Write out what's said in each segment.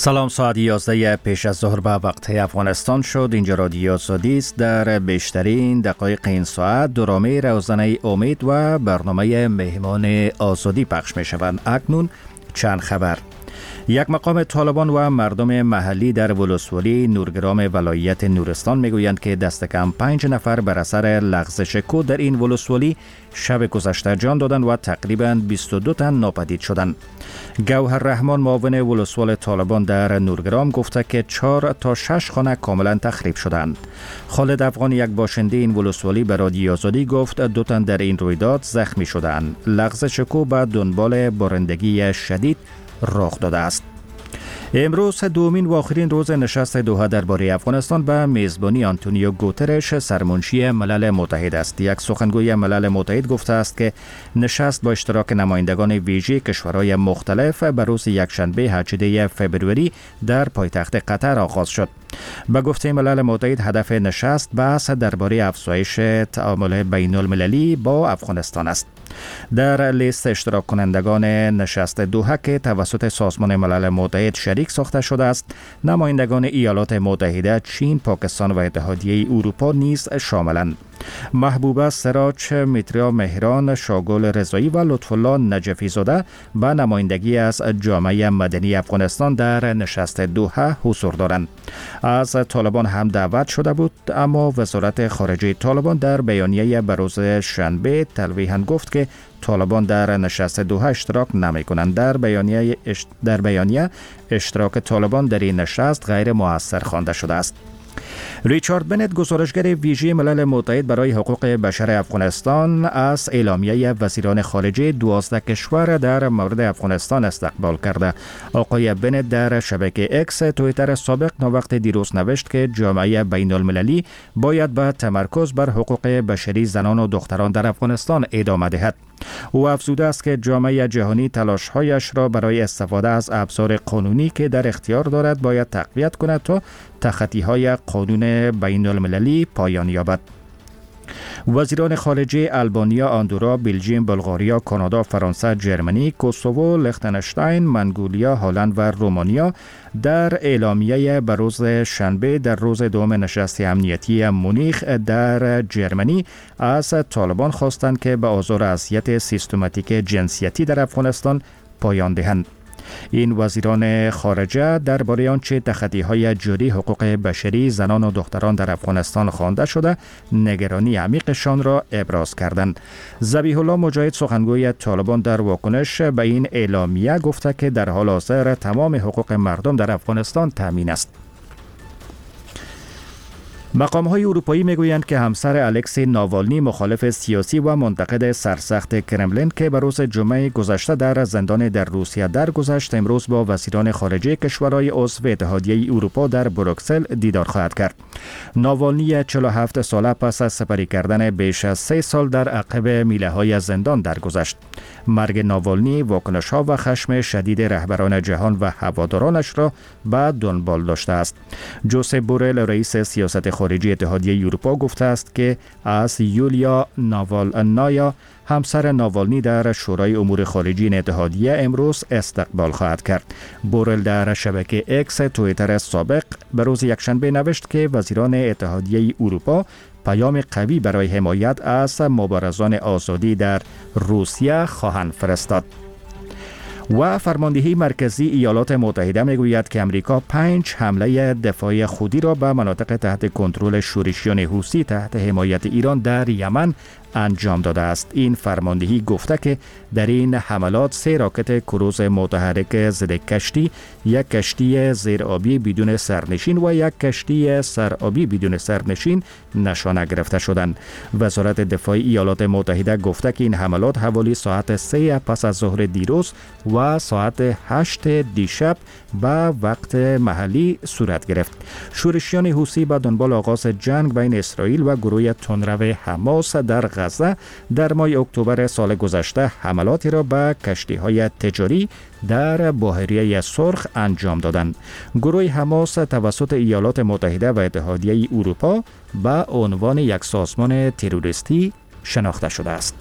سلام، ساعت 11 پیش از ظهر به وقت افغانستان شد. اینجا رادیو آزادی است. در بیشترین دقایق این ساعت درامه روزانه امید و برنامه مهمان آزادی پخش می شوند. اکنون چند خبر. یک مقام طالبان و مردم محلی در ولسوالی نورگرام ولایت نورستان میگویند که دست کم 5 نفر بر اثر لغزش کود در این ولسوالی شب گذشته جان دادند و تقریباً 22 تن ناپدید شدند. گوهر رحمان معاون ولسوال طالبان در نورگرام گفته که 4 تا 6 خانه کاملا تخریب شدند. خالد افغان، یک باشنده این ولسوالی، به رادیو آزادی گفت 2 تن در این رویداد زخمی شدند. لغزش کود به دنبال بارندگی شدید رخ داده است. امروز دومین و آخرین روز نشست دوحه درباره افغانستان به میزبانی آنتونیو گوترش، سرمنشی ملل متحد است. یک سخنگوی ملل متحد گفته است که نشست با اشتراک نمایندگان ویژه کشورهای مختلف به روز یکشنبه 18 فبروری در پایتخت قطر آغاز شد. به گفته ملل متحد هدف نشست بحث درباره افزایش تعامل بین المللی با افغانستان است. در لیست اشتراک کنندگان نشست دوحه که توسط سازمان ملل متحد شریک ساخته شده است، نمایندگان ایالات متحده، چین، پاکستان و اتحادیه اروپا نیز شاملند. محبوبه سراج، میتریا مهران، شاگل رضایی و لطفالله نجفی زاده به نمایندگی از جامعه مدنی افغانستان در نشست دوحه حضور دارند. از طالبان هم دعوت شده بود، اما وزارت خارجه طالبان در بیانیه به روز شنبه تلویحاً گفت که طالبان در نشست دوحه اشتراک نمی کنند. در بیانیه اشتراک طالبان در این نشست غیر مؤثر خوانده شده است. ریچارد بنت، گزارشگر ویژه ملل متحد برای حقوق بشر افغانستان، از اعلامیه وزیران خارجه 12 کشور در مورد افغانستان استقبال کرده. آقای بنت در شبکه اکس توییتر سابق وقت دیروز نوشت که جامعه بین المللی باید به تمرکز بر حقوق بشری زنان و دختران در افغانستان ادامه دهد. او افزوده است که جامعه جهانی تلاش‌هایش را برای استفاده از ابزار قانونی که در اختیار دارد باید تقویت کند تا تخطی‌های قانون بین المللی پایان یابد. وزیران خارجه آلبانیا، آندورا، بلژیم، بلغاریا، کانادا، فرانسه، جرمنی، کوسوو، لختنشتاین، منگولیا، هلند و رومانیا در اعلامیه به روز شنبه در روز دوم نشست امنیتی مونیخ در جرمنی از طالبان خواستند که به آزار و اذیت سیستماتیک جنسیتی در افغانستان پایان دهند. این وزیران خارجه درباره آنچه تخطی‌های جدی حقوق بشری زنان و دختران در افغانستان خوانده شده نگرانی عمیقشان را ابراز کردند. ذبیح الله مجاهد، سخنگوی طالبان، در واکنش به این اعلامیه گفته که در حال حاضر تمام حقوق مردم در افغانستان تامین است. مقام‌های اروپایی میگویند که همسر الکسی ناوالنی، مخالف سیاسی و منتقد سرسخت کرملین که به روز جمعه گذشته در زندان در روسیه درگذشت، امروز با وزیران خارجه کشورهای عضو اتحادیه اروپا در بروکسل دیدار خواهد کرد. ناوالنی 47 ساله پس از سپری کردن بیش از 3 سال در عقب میله‌های زندان درگذشت. مرگ ناوالنی واکنش‌ها و خشم شدید رهبران جهان و هوادارانش را به دنبال داشته است. جوزپ بورل، رئیس سیاست خارجی اتحادیه اروپا، گفته است که از یولیا ناوالنایا، همسر ناوالنی، در شورای امور خارجی این اتحادیه امروز استقبال خواهد کرد. بورل در شبکه اکس توییتر سابق به روز یکشنبه نوشت که وزیران اتحادیه اروپا پیام قوی برای حمایت از مبارزان آزادی در روسیه خواهند فرستاد. و فرماندهی مرکزی ایالات متحده میگوید که امریکا 5 حمله دفاعی خودی را به مناطق تحت کنترل شورشیان حوثی تحت حمایت ایران در یمن انجام داده است. این فرماندهی گفته که در این حملات 3 راکت کروز متحرک ضد کشتی، 1 کشتی زیرآبی بدون سرنشین و 1 کشتی سرآبی بدون سرنشین نشانه گرفته شدند. وزارت دفاع ایالات متحده گفته که این حملات حوالی ساعت 3 پس از ظهر دیروز و ساعت 8 دیشب به وقت محلی صورت گرفت. شورشیان حوثی به دنبال آغاز جنگ بین اسرائیل و گروه تندرو حماس در غزه در ماه اکتبر سال گذشته حملاتی را به کشتی‌های تجاری در بحیره سرخ انجام دادند. گروه حماس توسط ایالات متحده و اتحادیه اروپا به عنوان یک سازمان تروریستی شناخته شده است.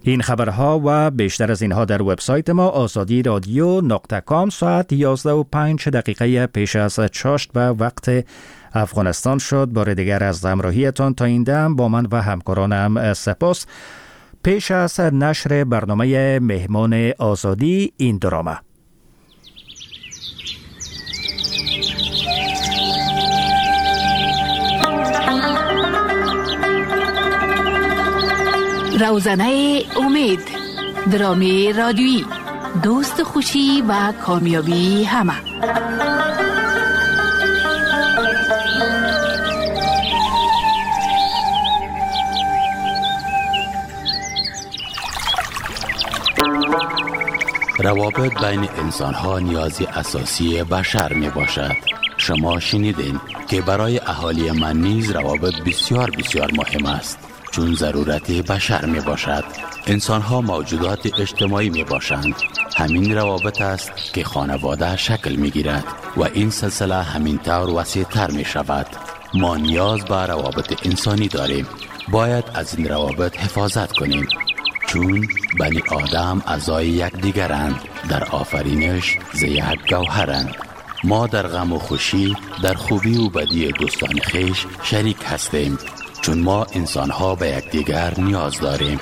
این خبرها و بیشتر از اینها در وبسایت ما azadi.radio.com ساعت 11:05 پیش از چاشت و وقت افغانستان شد. بار دیگر از همراهیتان تا این دم با من و همکارانم سپاس. پیش از نشر برنامه مهمان آزادی این درامه. روزنه امید، درامه رادیویی، دوست خوشی و کامیابی همه. روابط بین انسان‌ها نیازی اساسی بشر می باشد. شما شنیدین که برای اهالی من نیز روابط بسیار بسیار مهم است، چون ضرورت بشر می باشد. انسان‌ها موجودات اجتماعی می باشند. همین روابط است که خانواده شکل می گیرد و این سلسله همین طور وسیع‌تر می شود. ما نیاز به روابط انسانی داریم. باید از این روابط حفاظت کنیم، چون بنی آدم اعضای یکدیگرند، در آفرینش ز یک گوهرند. ما در غم و خوشی، در خوبی و بدی دوستان خویش شریک هستیم، چون ما انسان‌ها به یکدیگر نیاز داریم.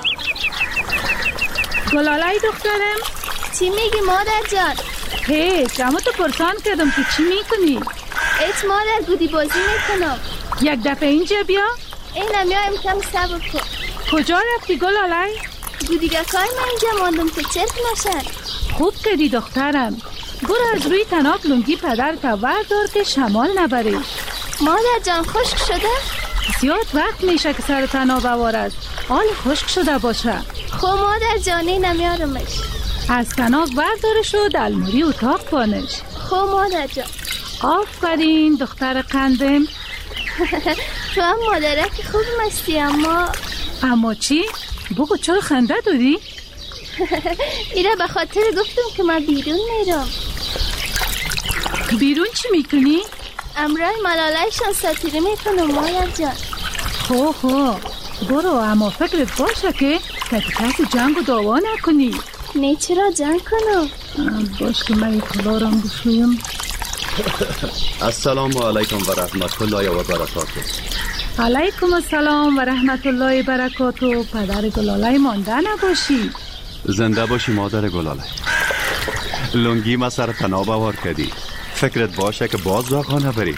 گلالای دخترم، چی میگی مادر جان؟ هیچ، اما تو پرسان کردم که چی میکنی؟ ایت مادر گودی بازی میکنم. یک دفعه اینجا بیا. اینم میایم کم صبر کن. کجا رفتی گلالای؟ گودیگکای من اینجا ماندم که چرک نشن. خوب کردی دخترم. برو از روی تناب لنگی پدرت وردار که شمال نبری. مادر جان خشک شده؟ زیاد وقت میشه که سر تناب وار است. حال خشک شده باشه. خب مادر جان نمیارمش. از تناب وردارش و دلموری اتاق بانش. خب مادر جان. آفرین دختر قندم. تو هم مادرک خوب مستی. اما چی؟ بگو چرا خنده داری؟ ایره به خاطر گفتم که من بیرون میرم. بیرون چی میکنی؟ امرای ملالایشان ساتیره میکنم مادر جان. خو برو، اما فکرت باشه که کسی جنگ و دعوا نکنی. نه چرا جنگ کنم؟ باش که من کلارم بشویم. السلام علیکم و رحمت الله و برکاته. علیکم السلام و رحمت الله و برکاته. پدر گلالای مانده نباشی. زنده باشی مادر گلالای. لنگی ما سر تناب آور کردی. فکرت باشه که باز زاغا نبری.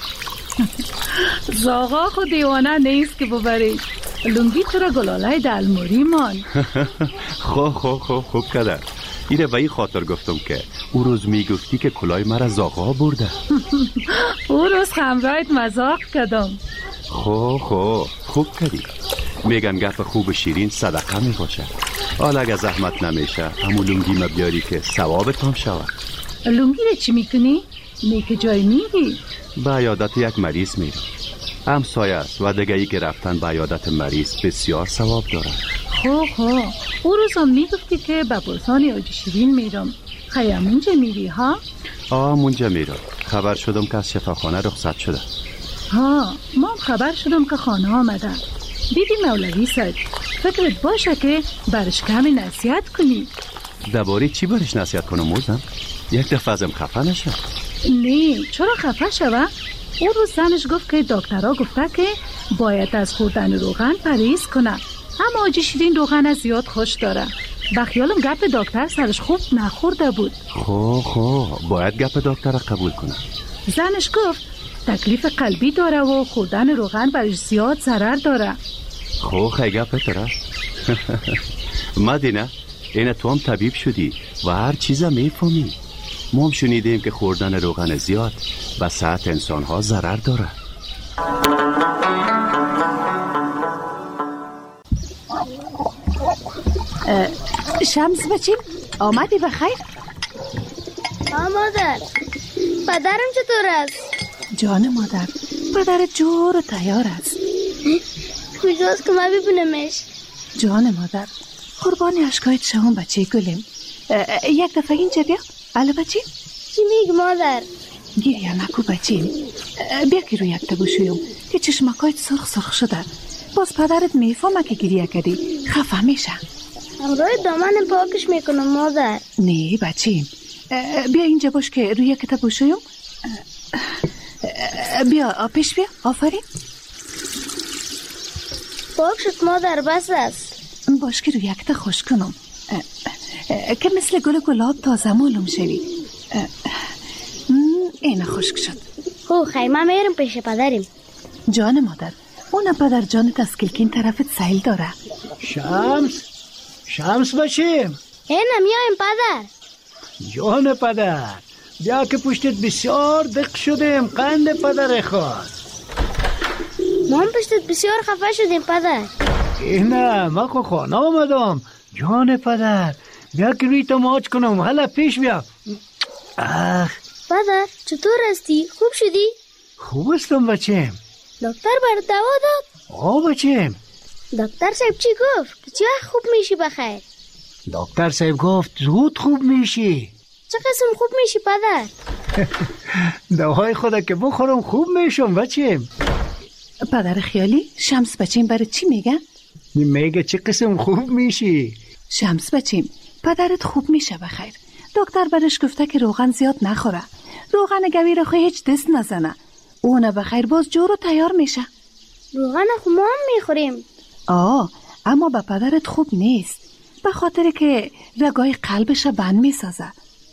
زاغا خود دیوانه نیست که ببری. لنگی تو را گلالای دلموری مان. خوب کدر. ایره به این خاطر گفتم که او روز میگفتی که کلای مرا زاغا برده. او روز خمرایت مذاق کردم. خوب کردی. میگن گپ خوب شیرین صدقه می باشه. حالا اگه زحمت نمیشه همون لنگی ما بیاری که ثوابت هم شود. لنگی رو چی میکنی؟ نیک جای میری؟ به عیادت یک مریض میرم. همسایه است و دیگه ای که رفتن به عیادت مریض بسیار ثواب داره. او روز هم میگفتی که به پرسان آجی شیرین میرم. خیلی منجا میری ها؟ منجا میرم. خبر شدم که از شفاخانه رخصت شده. ما هم خبر شدم که خانه آمده. دیدی مولوی صاحب، فکرت باشه که برش کمی نصیحت کنی. درباره چی برش نصیحت کنم موزم؟ یک دفعه ازم خفه نشه. نه چرا خفه شوه؟ اون روز زنش گفت که دکترها گفته که باید از خوردن روغن پرهیز کنه، اما آجی شیرین روغن زیاد خوش داره. بخیالم گپ دکتر سرش خوب نخورده بود. باید گپ دکتر قبول کنه. زنش گفت تکلیف قلبی داره و خوردن روغن برش زیاد ضرر داره. خیلی گپ داره. مدینه اینه تو هم طبیب شدی و هر چیزا میفهمی. ما هم شنیدیم که خوردن روغن زیاد به صحت انسان ها ضرر داره. شمس بچیم آمدی بخیر؟ مادر پدرم چطور است؟ جان مادر پدرت جور و تیار است. کجاست که ما ببینمش؟ جان مادر قربانی اشکایت شما بچه گلیم. یک دفعه اینجا بیا. بله بچه؟ چی میگی مادر؟ گریه نکو بچه. بیا که روی یک تبوشویم که چشمکایت سرخ شده. باز پدرت میفهمه که گریه کردی خفه میشه. روی دامن پاکش میکنم مادر. نه بچیم، بیا اینجا باش که روی کتاب بوشویم. بیا پیش بیا. آفرین. پاک شد مادر، بس است. باش که روی کتاب خوش کنم که مثل گل گلاب تازه معلوم شوی. این خشک شد. خیمه میرم پیش پدریم. جان مادر، اون پدر جانت از کلکین طرفت سیل داره. شمس بچیم. اینم میایم پدر. جان پدر، بیا که پشتت بسیار دق شدیم. قند پدر خواهد. ما هم پشتت بسیار خفه شدیم پدر. نه من خانه آمدم. جان پدر، بیا که روی تو ماچ کنم. حالا پیش بیا. پدر چطور هستی؟ خوب شدی؟ خوب هستم بچیم. دکتر بر دوا داد؟ بچیم. دکتر صاحب چی گفت؟ که چه خوب میشی بخیر؟ دکتر صاحب گفت زود خوب میشی. چه قسم خوب میشی پدر؟ دوای خدا که بخورم خوب میشم بچیم. پدر خیالی، شمس بچیم برای چی میگن؟ میگه چه قسم خوب میشی. شمس بچیم، پدرت خوب میشه بخیر. دکتر برش گفته که روغن زیاد نخوره. روغن گوی رو خواهی هیچ دست نزنه. اونه بخیر باز جورو تیار میشه. روغن خو ما هم میخوریم. اما به پدرت خوب نیست، به خاطر که رگای قلبش بند میسازه.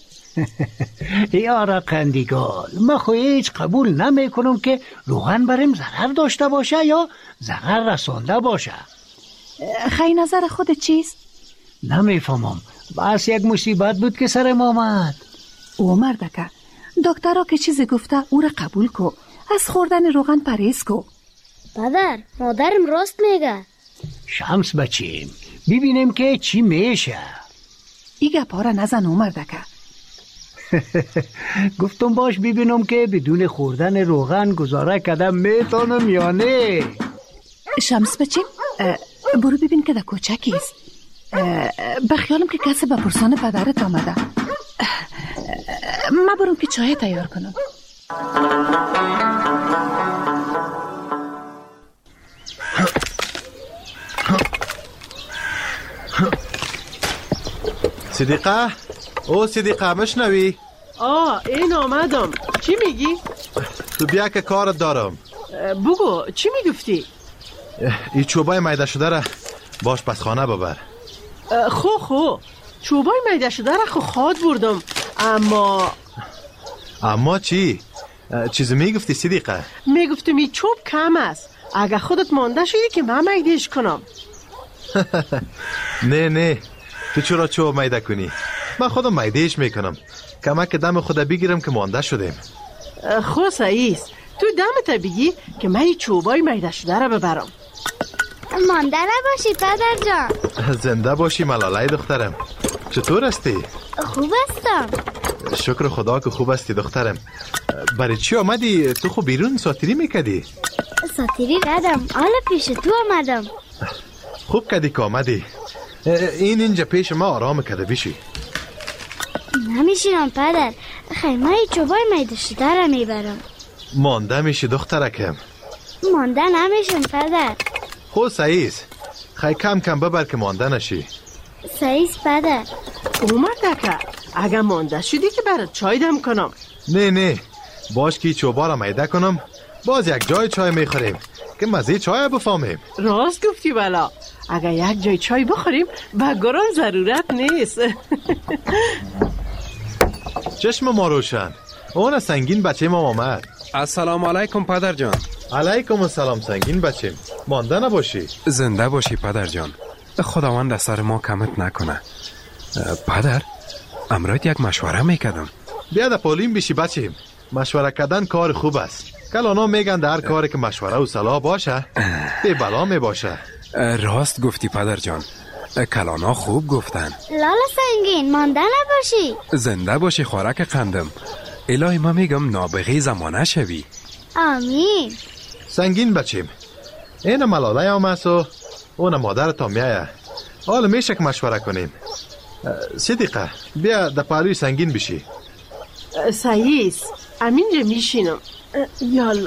یارا قندیگال، من خو هیچ قبول نمیکنم که روغن بریم ضرر داشته باشه یا ضرر رسانده باشه. خیلی نظر خود چیست؟ نمیفهمم، بس یک مصیبت بود که سرم آمد. او مردکه، دکترها که چیزی گفته او را قبول کو. از خوردن روغن پرهیز کو. پدر، مادرم راست میگه. شمس بچیم، ببینیم که چی میشه. ایگه پارا نزن او مردکه. گفتم باش ببینم که بدون خوردن روغن گزاره کردم میتونم یا نه. شمس بچیم، برو ببین که در کوچکیست. بخیالم که کسی به پرسان پدرت آمده. من برم که چای تیار کنم. صدیقه مشنوی؟ این آمدم. چی میگی؟ تو بیا که کارت دارم. بگو چی میگفتی؟ این چوبای میده شده را باش پس خانه ببر. خو چوبای میده شده را خود بردم. اما چی؟ چیزی میگفتی صدیقه؟ میگفتم این چوب کم است. اگه خودت مانده شدی که من میدهش کنم. نه تو چرا چوب میده کنی؟ من خودم میدهش میکنم. کمک دم خدا بگیرم که مانده شدیم. خو سعیست، تو دمت بگی که من این چوبای میده شده را ببرم. مانده نباشی پدر جان. زنده باشی ملالای دخترم. چطور هستی؟ خوب هستم. شکر خدا که خوب هستی دخترم. برای چی آمدی؟ تو خب بیرون ساتیری میکدی؟ ساتیری ندم، حالا پیش تو آمدم. خوب کدی که آمدی. اینجا پیش ما آرام کده بشی. نمیشینم پدر، خیمه چوبای میده شده را میبرم. مانده میشی دخترکم. مانده نمیشم پدر. خود سعیز، خیلی کم ببر که مانده نشی. سعیز پدر. اومد که اگه مانده شدی که برات چای دم کنم. نه باش که چوبا را میده کنم، باز یک جای چای میخوریم که مزه چای بفهمیم. راست گفتی بلا، اگه یک جای چای بخوریم به گران ضرورت نیست. چشم ما روشن. اون سنگین بچه ما آمد. السلام علیکم پدر جان. علیکم السلام سنگین بچه. مانده نباشی. زنده باشی پدر جان. خداوند از سر ما کمت نکنه. پدر، امروز یک مشوره میکردم. بیا در پولیم بشی بچه. مشوره کردن کار خوب است. کلانا میگن در کاری که مشوره و صلاح باشه به بلا می باشه. راست گفتی پدر جان. کلانا خوب گفتن. لالا سنگین، مانده نباشی. زنده باشی خوراک قندم. الهی ما میگم نابغه زمانه شوی. آمین. سنگین بچیم، این ملاله آمد و اون مادر تا میایه. حالا میشه که مشوره کنیم. صدیقه بیا در پهلوی سنگین بشی. سعیز، امینجا میشینم. یالا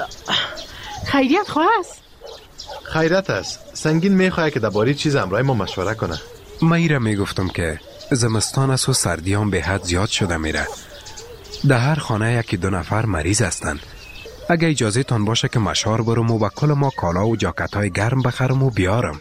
خیریت خواست؟ خیرت است. سنگین میخواه که درباره چیز امرای ما مشوره کنه. من ایره میگفتم که زمستان است و سردیان به حد زیاد شده میره. در هر خانه یکی 2 نفر مریض هستن. اگه اجازه تان باشه که مشوار برم و با کل ما کالا و جاکت های گرم بخرم و بیارم.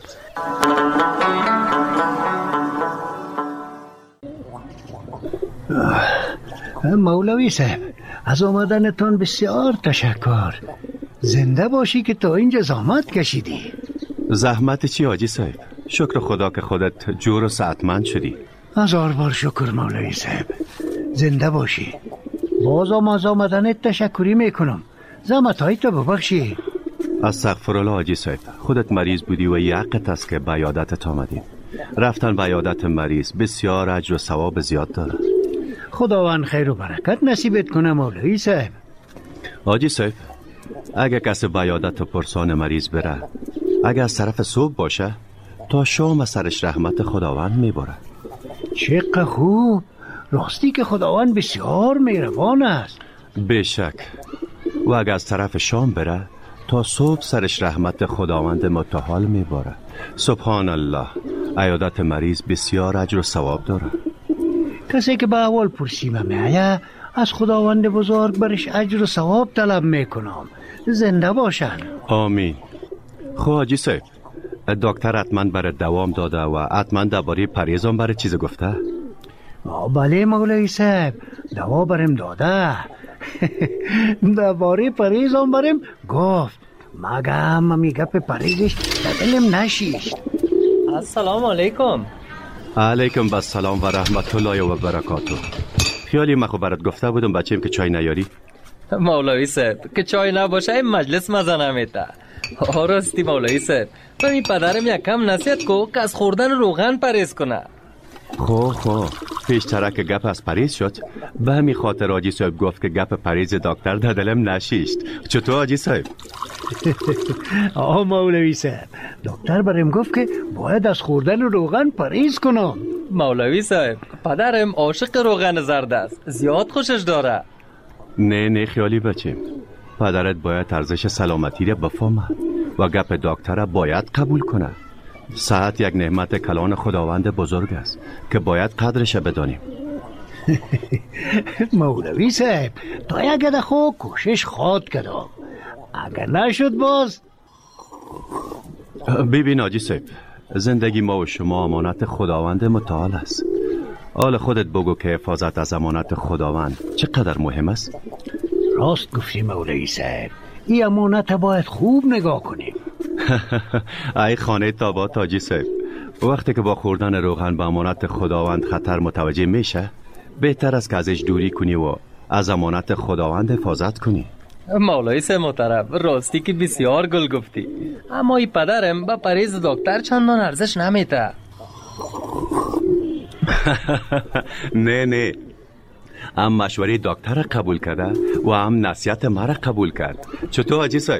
مولوی صاحب، از آمدنتان بسیار تشکر. زنده باشی که تا اینجا زحمت کشیدی. زحمت چی حاجی صاحب؟ شکر خدا که خودت جور و سعتمند شدی. 1000 بار شکر مولوی صاحب. زنده باشی. بازم از آمدنت تشکری میکنم. زحمت‌هایت رو ببخشی. استغفرالله حاجی صاحب، خودت مریض بودی و یقت است که به عیادتت آمدیم. رفتن به عیادت مریض بسیار اجر و ثواب زیاد داره. خداوند خیر و برکت نصیبت کنه مولوی صاحب. حاجی صاحب، اگه کسی به عیادت و پرسان مریض بره، اگه از طرف صبح باشه تا شام سرش رحمت خداوند میبره. چقدر خوب. راستی که خداوند بسیار مهربان است. بشک. و اگه از طرف شام بره تا صبح سرش رحمت خداوند متعال میبره. سبحان الله. عیادت مریض بسیار اجر و ثواب داره. کسی که به اول پرسیمه میایه از خداوند بزرگ برش اجر و ثواب طلب میکنم. زنده باشن. آمین. خب حاجی صاحب، دکتر حتما برای دوام داده و حتما درباره پرهیزم برای چیز گفته؟ بله مولوی صاحب، دوا برم داده. درباره پرهیزم برم گفت. مگم می گپ پرهیزش دلم نشیشت. السلام علیکم. علیکم السلام و رحمت الله و برکاته. خیالی من خب برات گفته بودم بچه‌ام که چای نیاری. مولوی صاحب که چای نباشه این مجلس مزه نمیده. راستی مولوی صاحب، تو این پدرم یکم نصیحت کو که از خوردن روغن پرهیز کنه. خب پیشتره که گپ از پرهیز شد، به همین خاطر حاجی صاحب گفت که گپ پرهیز دکتر در دلم نشیشت. چطور حاجی صاحب؟ مولوی صاحب، دکتر برام گفت که باید از خوردن روغن پرهیز کنم. مولوی صاحب، پدرم عاشق روغن زرد است، زیاد خوشش داره. نه خیالی بچیم، پدرت باید ارزش سلامتی را بفهمه و گپ دکتر باید قبول کنه. صحت یک نعمت کلان خداوند بزرگ است که باید قدرش بدانیم. مولوی صاحب، تا یک دخو کوشش خواد کردم. اگر نشد باز. ببین حاجی صاحب، زندگی ما و شما امانت خداوند متعال است. حال خودت بگو که حفاظت از امانت خداوند چقدر مهم است. راست گفتی مولوی صاحب، این امانت باید خوب نگاه کنیم. ای خانه تابات حاجی صاحب، وقتی که با خوردن روغن به امانت خداوند خطر متوجه میشه، بهتر است که ازش دوری کنی و از امانت خداوند حفاظت کنی. مولوی صاحب محترم، راستی که بسیار گل گفتی، اما این پدرم با پرهیز دکتر چندان ارزش نمیده. نه هم مشوره دکتر قبول کرده و هم نصیحت مرا قبول کرد. چطور حاجی صاحب؟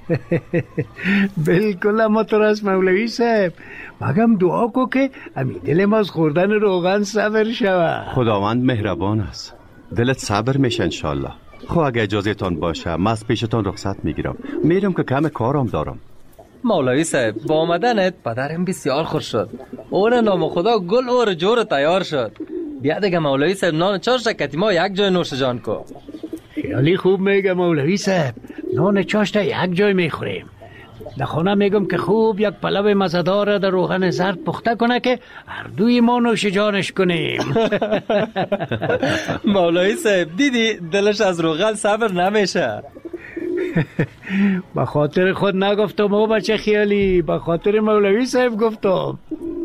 بالکل همطور است مولوی صاحب. مگم دعا کو که امی دلم از خوردن روغن صبر شود. خداوند مهربان است، دلت صبر میشه انشالله. خب اگه اجازه تان باشه من از پیشتان رخصت میگیرم، میرم که کم کارم دارم. مولوی صاحب، با آمدنت پدرم بسیار خوش شد. اون نام خدا گل اور جور تیار شد. بیا دیگه مولوی صاحب، نان 4 شکتی ما یک جای نوش جان کو. خیالی خوب میگه مولوی صاحب، نان چاشت یک جای میخوریم. در خانه میگم که خوب یک پلو مزه‌دار در روغن زرد پخته کنه که هر دوی ما نوش جانش کنیم. مولوی صاحب دیدی دلش از روغن صبر نمیشه. به خاطر خود نگفتم او بچه خیالی، به خاطر مولوی صاحب گفتم.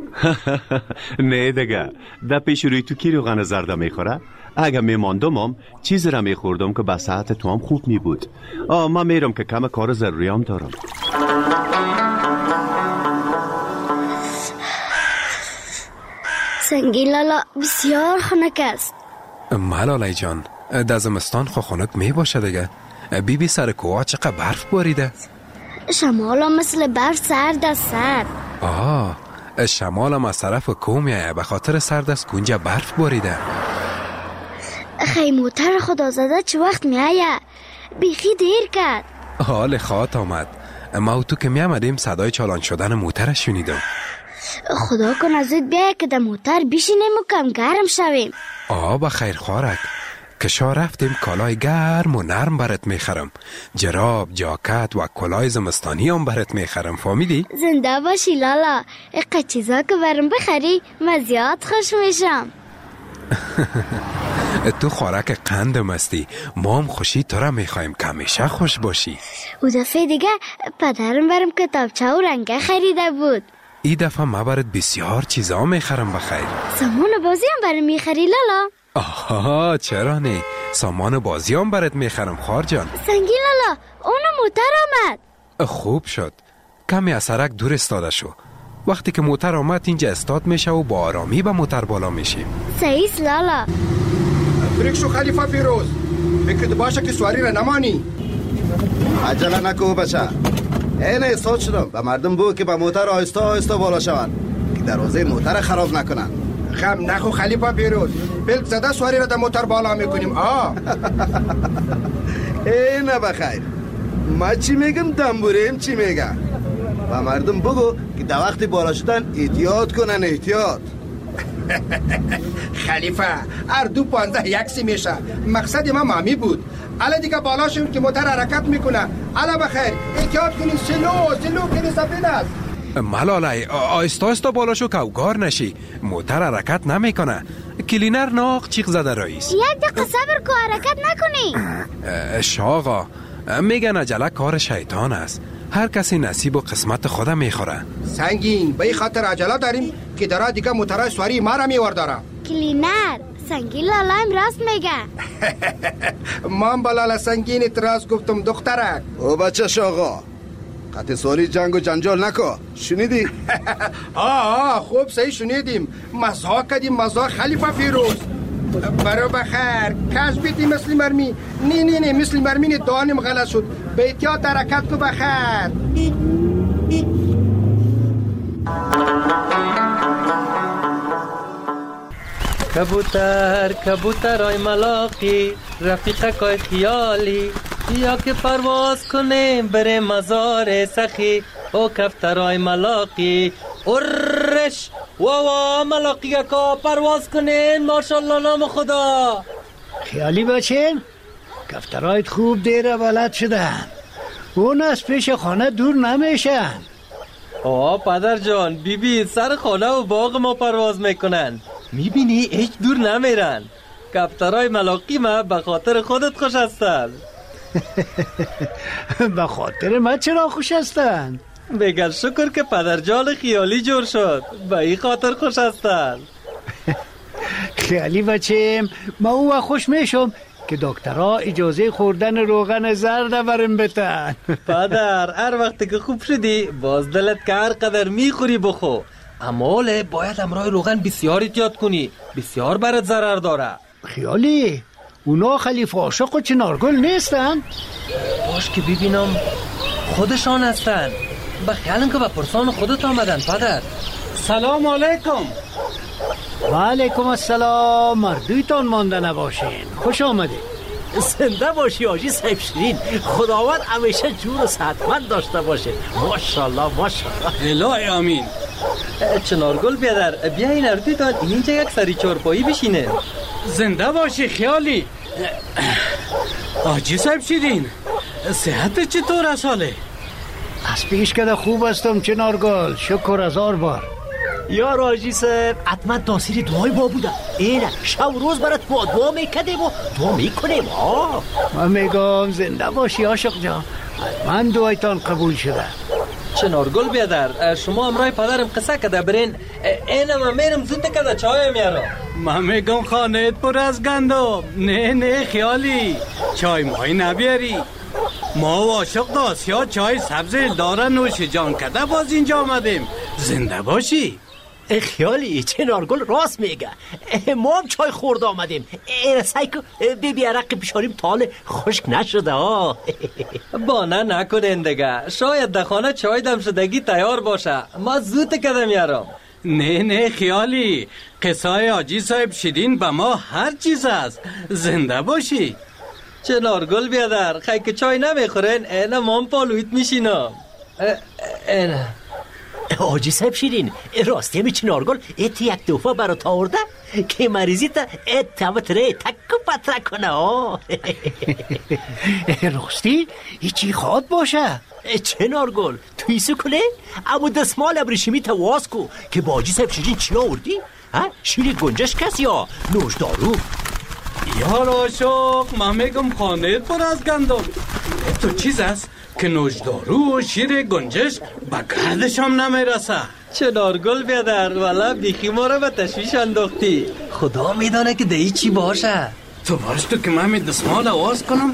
نه دیگه، در پیش روی تو کی روغن زرد میخوره؟ اگه میماندم چیز را میخوردم که به صحت تو هم خوب میبود. من میرم که کم کار ضروریام دارم. سنگین لالا بسیار خنک است. ملاله جان، در زمستان خو خنک می باشه دیگه. بی سر کوها چقدر برف باریده. شمال مثل برف سرد است سرد. شمالم از طرف کوه میایه، به خاطر سرد است کنجا برف باریده. خیموتر خدا زده چه وقت میایه؟ بیخی دیر کرد. حال خوات آمد. ما و تو که میامدیم صدای چالان شدن موتر شنیدم. خدا کنه زود بیای که در موتر بشینیم و کم گرم شویم. بخیر خوارک، کشا رفتیم کالای گرم و نرم برات میخرم. جراب، جاکت و کلاه زمستانی هم برات میخرم. فهمیدی؟ زنده باشی لالا. اقا چیزا که برام بخری من زیاد خوش میشم. تو خوارک قندم هستی. ما هم خوشی تو را میخوایم که همیشه خوش باشی. او دفعه دیگه پدرم برام کتابچه و رنگه خریده بود. ای دفعه ما برات بسیار چیزا میخرم. بخیر سامان بازی هم برام میخری لالا؟ آها چرا نه، سامان بازی هم برات میخرم خوار جان. سنگی لالا اونو موتر آمد. خوب شد، کمی از سرک دور استاده شو. وقتی که موتر آمد اینجا استاد میشه و با آرامی به موتر بالا میشیم. سعیس لالا. بریک شو خلیفه فیروز، فکرت باشه که سواری را نمانی. عجله نکو بچه. این احساس شدم به مردم بگو که با موتر آهسته آهسته بالا شوند که دروازه موتر خراب نکنن. خم نخو خلیفه فیروز، پلک زده سواری را در موتر بالا میکنیم. نه بخیر، ما چی میگم دنبوریم چی میگم. و مردم بگو که در وقت بالا شدن احتیاط کنن. احتیاط. خلیفه اردو 15 یکسی میشه. مقصد ما مامی بود. الا دیگه بالا شیم که موتر حرکت میکنه. الا بخیر احتیاط کنین. سلو کنین سفید است. ملالای آهسته آهسته بالا شو که اوگار نشی. موتر حرکت نمیکنه. کلینر ناق چیق زده رئیس. یک دقیقه صبر کو حرکت نکنی. شاغا میگن عجله کار شیطان است. هر کسی نصیب و قسمت خودم میخوره. سنگین به این خاطر عجله داریم که درا دیگه موترهای سواری ما را میورداره. کلینر سنگین لالا هم راست میگه. من با لالا سنگین اتراز گفتم دخترک. او بچه شاغا قطع سواری جنگ و جنجال نکو. شنیدی؟ خوب صحیح شنیدیم. مزاق کدیم مزاق خلیفه فیروز. برو بخیر کش بیتی مثل مرمی. نه مثل مرمی دانم غلط شد. به احتیاط حرکت کو بخیر. کبوتر آی ملاقی رفیقه کای خیالی یا که پرواز کنیم بره مزار سخی. او کفترای ملاقی ارش واوا ملاقی که پرواز کنین. ماشاءالله نام خدا. خیالی بچین کفترایت خوب دیره بلد شدن. اون از پیش خانه دور نمیشن. پدر جان بیبی سر خانه و باغ ما پرواز میکنن. میبینی هیچ دور نمیرن. کفترای ملاقی ما به خاطر خودت خوش هستن. به خاطر ما چرا خوش هستن؟ بگر شکر که پدر جان خیالی جور شد. به این خاطر خوش هستن. خیالی بچیم ما او خوش میشم که دکترها اجازه خوردن روغن زرد برم بتن. پدر هر وقت که خوب شدی باز دلت که هر قدر میخوری بخو. اما باید امرای روغن بسیار احتیاط کنی. بسیار برات ضرر داره. خیالی اونا خلیفه عاشق و چنارگل نیستن؟ باش که ببینم خودشان هستن. به خیالم که به پرسان خودت آمدن. پدر سلام علیکم. و علیکم السلام. مردویتان مانده نباشین. خوش آمدید. زنده باشی آجی صاحب شیرین. خداوند همیشه جور و صحتمند داشته باشه. ماشاءالله ماشاءالله. الهی آمین. چنارگل بیادر بیا این اردویتان اینجا یک سری چارپایی بشینه. زنده باشی خیالی. آجی صاحب شیرین صحت چطور است حاله؟ از پیش کده خوب هستم چنارگل. شکر هزار بار. یا راجی صاحب حتما تاثیر دعای با بودم. اینه شب روز برات با دعا میکدیم و دعا میکنیم. من میگم زنده باشی عاشق جان. من دعایتان قبول شده. چنارگل بیادر شما امرای پدرم قصه کده برین. اینه من میرم زود کده چای میارم. من میگم خانهت پر از گندم. نه خیالی چای مای نبیاری. ما و عاشق داسیا چای سبز داره نوش جان کده باز اینجا آمدیم. زنده باشی. خیالی چنارگل راست میگه. ما هم چای خورد آمدیم. سایکو ببی عرق بشاریم تال خشک نشده. بانه نکنین دیگه. شاید در خانه چای دم شدگی تیار باشه. ما زود کده میارم. نه خیالی قصای آجی صاحب شیرین به ما هر چیز است. زنده باشی. چنارگل بیادر خیلی که چای نمیخورین اینه ما هم پالویت میشینم. اینه آجی صاحب شیرین، راستی همی چنارگل ایت یک توفه برات آورده که مریضی تا اتمتره تک و پتره کنه. راستی ایچی خواد باشه؟ چنارگل تویسو کنه اما دستمال ابریشمی تا واز کو که با آجی صاحب شیرین چی آوردی؟ شیر گنجش کسی یا نوشدارو؟ یار عاشق، من میگم خانه پر از گندم. تو چیز است که نوشدارو و شیر گنجش به گردش هم نمیرسه. چنارگل بیادر، والا بیخی ما رو به تشویش انداختی. خدا میدانه که دهی چی باشه. تو باش تو که من می دستمال آواز کنم.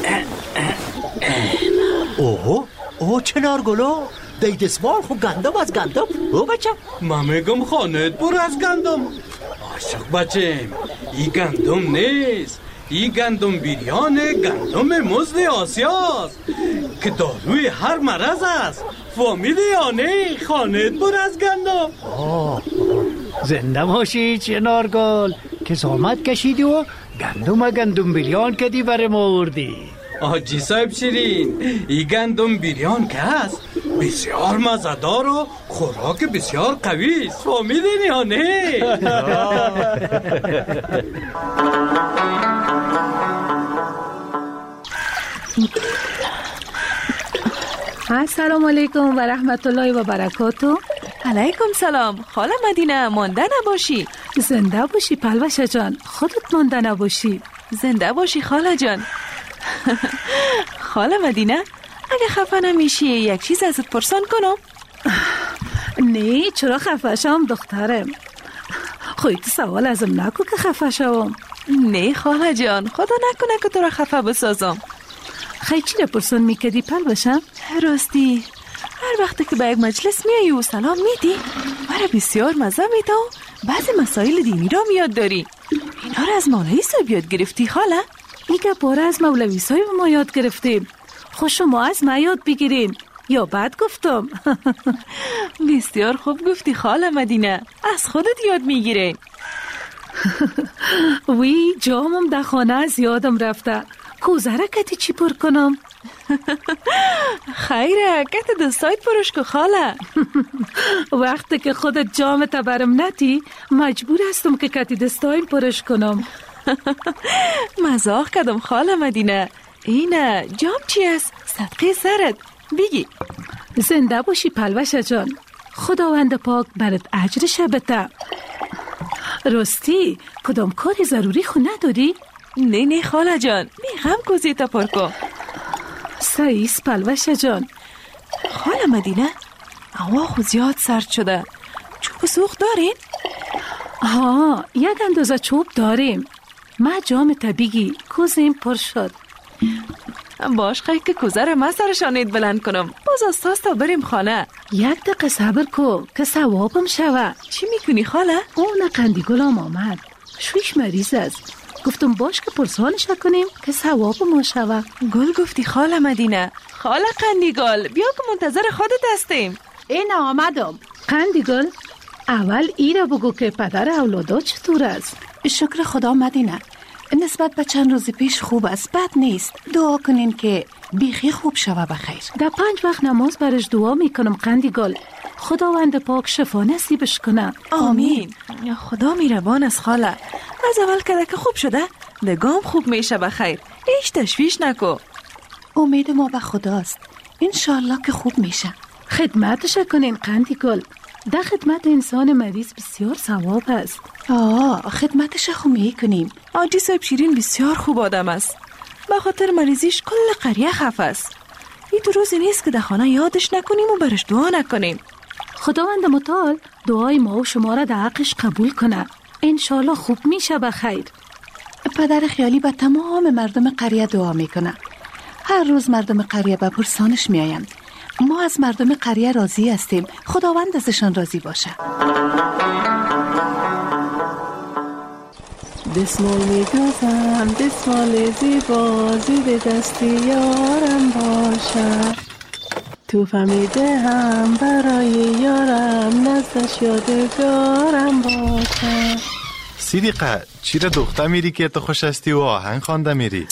اوه چنارگلو دی دستمال خب گندم از گندم. او بچه من میگم خانه پر از گندم. عاشق بچم، این گندم نیست، این گندم بیریانه، گندم مزد آسیاست که داروی هر مرض است. فهمیدی یا نه؟ خانه پر از گندم. زنده باشی چنارگل که زحمت کشیدی و گندم بیریان کدی برم آوردی. آجی صاحب شیرین، این گندم بیریان که هست بسیار مزدار و خوراک بسیار قوی است. فهمیدین یا نه؟ السلام علیکم و رحمت الله و برکاته. علیکم سلام. خاله مدینه، مانده نباشی. زنده باشی پلوشه جان، خودت مانده نباشی. زنده باشی خاله جان. خاله مدینه، اگه خفه نمیشی یک چیز ازت پرسان کنم؟ نه، چرا خفه شم دخترم؟ خودت سوال ازم نکو که خفه شوم. نه خاله جان، خدا نکنه که تو را خفه بسازم. خیلی چی را پرسان میکردی پلوشم؟ راستی هر وقت که به یک مجلس میایی و سلام میدی مرا بسیار مزه میده و بعضی مسائل دینی را میاد داری. اینا را از مولوی صاحب یاد گرفتی خاله؟ ایگه باره از مولوی صاحب ما یاد گرفتیم. خود شما از ما یاد بگیرین یا بعد گفتم؟ بسیار خوب گفتی خاله مدینه، از خودت یاد میگیره. وی جامم در خانه از یادم رفته. کوزه را کتی چی پر کنم؟ خیره کت دستایت پرش که خاله. وقتی که خودت جامت برم نتی مجبور هستم که کتی دستایم پرش کنم. مزاح کردم خاله مدینه. اینه جام چی است؟ صدقه سرت بگی. زنده باشی پلوشه جان، خداوند پاک برات اجرش بده. راستی کدام کاری ضروری خو نداری؟ نه خاله جان، میخوام کوزی تا پر کن. سعیس پلوشه جان. خاله مدینه، هوا خو زیاد سرد شده، چوب سوخت دارین؟ ها، یک اندازه چوب داریم. ما جام طبیعی کوزیم پر شد. باش خیلی که کوزه را من سرشانید بلند کنم. باز استاز تا بریم خانه. یک دقیقه صبر کو که ثوابم شوه. چی میکنی خاله؟ اون قندیگلم آمد، شویش مریض است. گفتم باش که پرسانش کنیم که ثواب ما شوه. گل گفتی خاله مدینه. خاله قندیگل، بیا که منتظر خودت هستیم. این آمدم. قندیگل، اول ایره بگو که پدر اولادا چطور است؟ شکر خدا مدینه، نسبت به چند روز پیش خوب است، بد نیست. دعا کنین که بیخی خوب شوه بخیر. در 5 وقت نماز برش دعا میکنم قندیگل، خداوند پاک شفا نصیبش کنه. آمین. خدا میربان است خاله. از اول که خوب شده دگام خوب میشه بخیر. هیچ تشویش نکو. امید ما به خداست، انشالله که خوب میشه. خدمتش کنین قندیگل، در خدمت انسان مریض بسیار ثواب است. خدمتش خو میکنیم. آجی صاحب شیرین بسیار خوب آدم است. به خاطر مریضیش کل قریه خفه است. این تو روزی نیست که در خانه یادش نکنیم و برش دعا نکنیم. خداوند متعال دعای ما و شما را در حقش قبول کنه. انشالله خوب میشه بخیر. پدر خیالی به تمام مردم قریه دعا میکنه. هر روز مردم قریه به پرسانش میایم. ما از مردم قریه راضی هستیم، خداوند ازشان راضی باشه. دستمال میگذم، دستمال زیبا، زیر دستی یارم باشه. تو فهمیده هم برای یارم، نزدش یادگارم باشه. صدیقه، چرا دختر میری که تو خوش هستی و آهنگ خوانده میری؟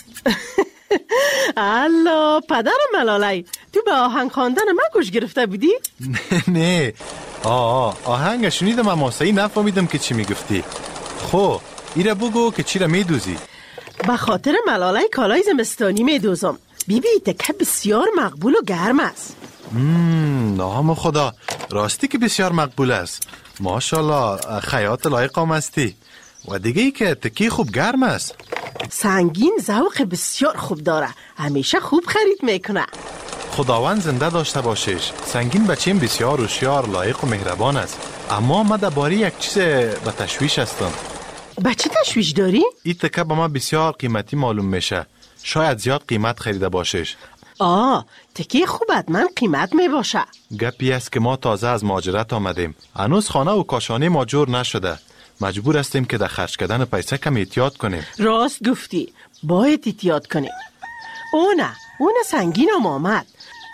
الله، پدر ملالی، تو به آهنگ خواندن من گوش گرفته بودی؟ نه، آهنگ شنیدم اما صحیح نفهمیدم که چی میگفتی. خب ایره بگو که چی را میدوزی؟ به خاطر ملاله کالای زمستانی میدوزم. بیبی تکه بسیار مقبول و گرم است. نام خدا، راستی که بسیار مقبول است. ماشاءالله، خیاط لایق هستی. و دیگه ای که تکی خوب گرم است. سنگین ذوق بسیار خوب داره، همیشه خوب خرید میکنه. خداوند زنده داشته باشش. سنگین بچیم بسیار هوشیار، لایق و مهربان است. اما من درباره یک چیز به تشویش هستم. به چی تشویش داری؟ این تکه به من بسیار قیمتی معلوم میشه. شاید زیاد قیمت خریده باشش. تکی خوب حتما قیمت می باشه. گپی است که ما تازه از مهاجرت آمدیم. هنوز خانه و کاشانه ما جور نشده. مجبور هستیم که در خرج کردن پیسه کم احتیاط کنیم. راست گفتی، باید احتیاط کنیم. اون سنگین هم آمد.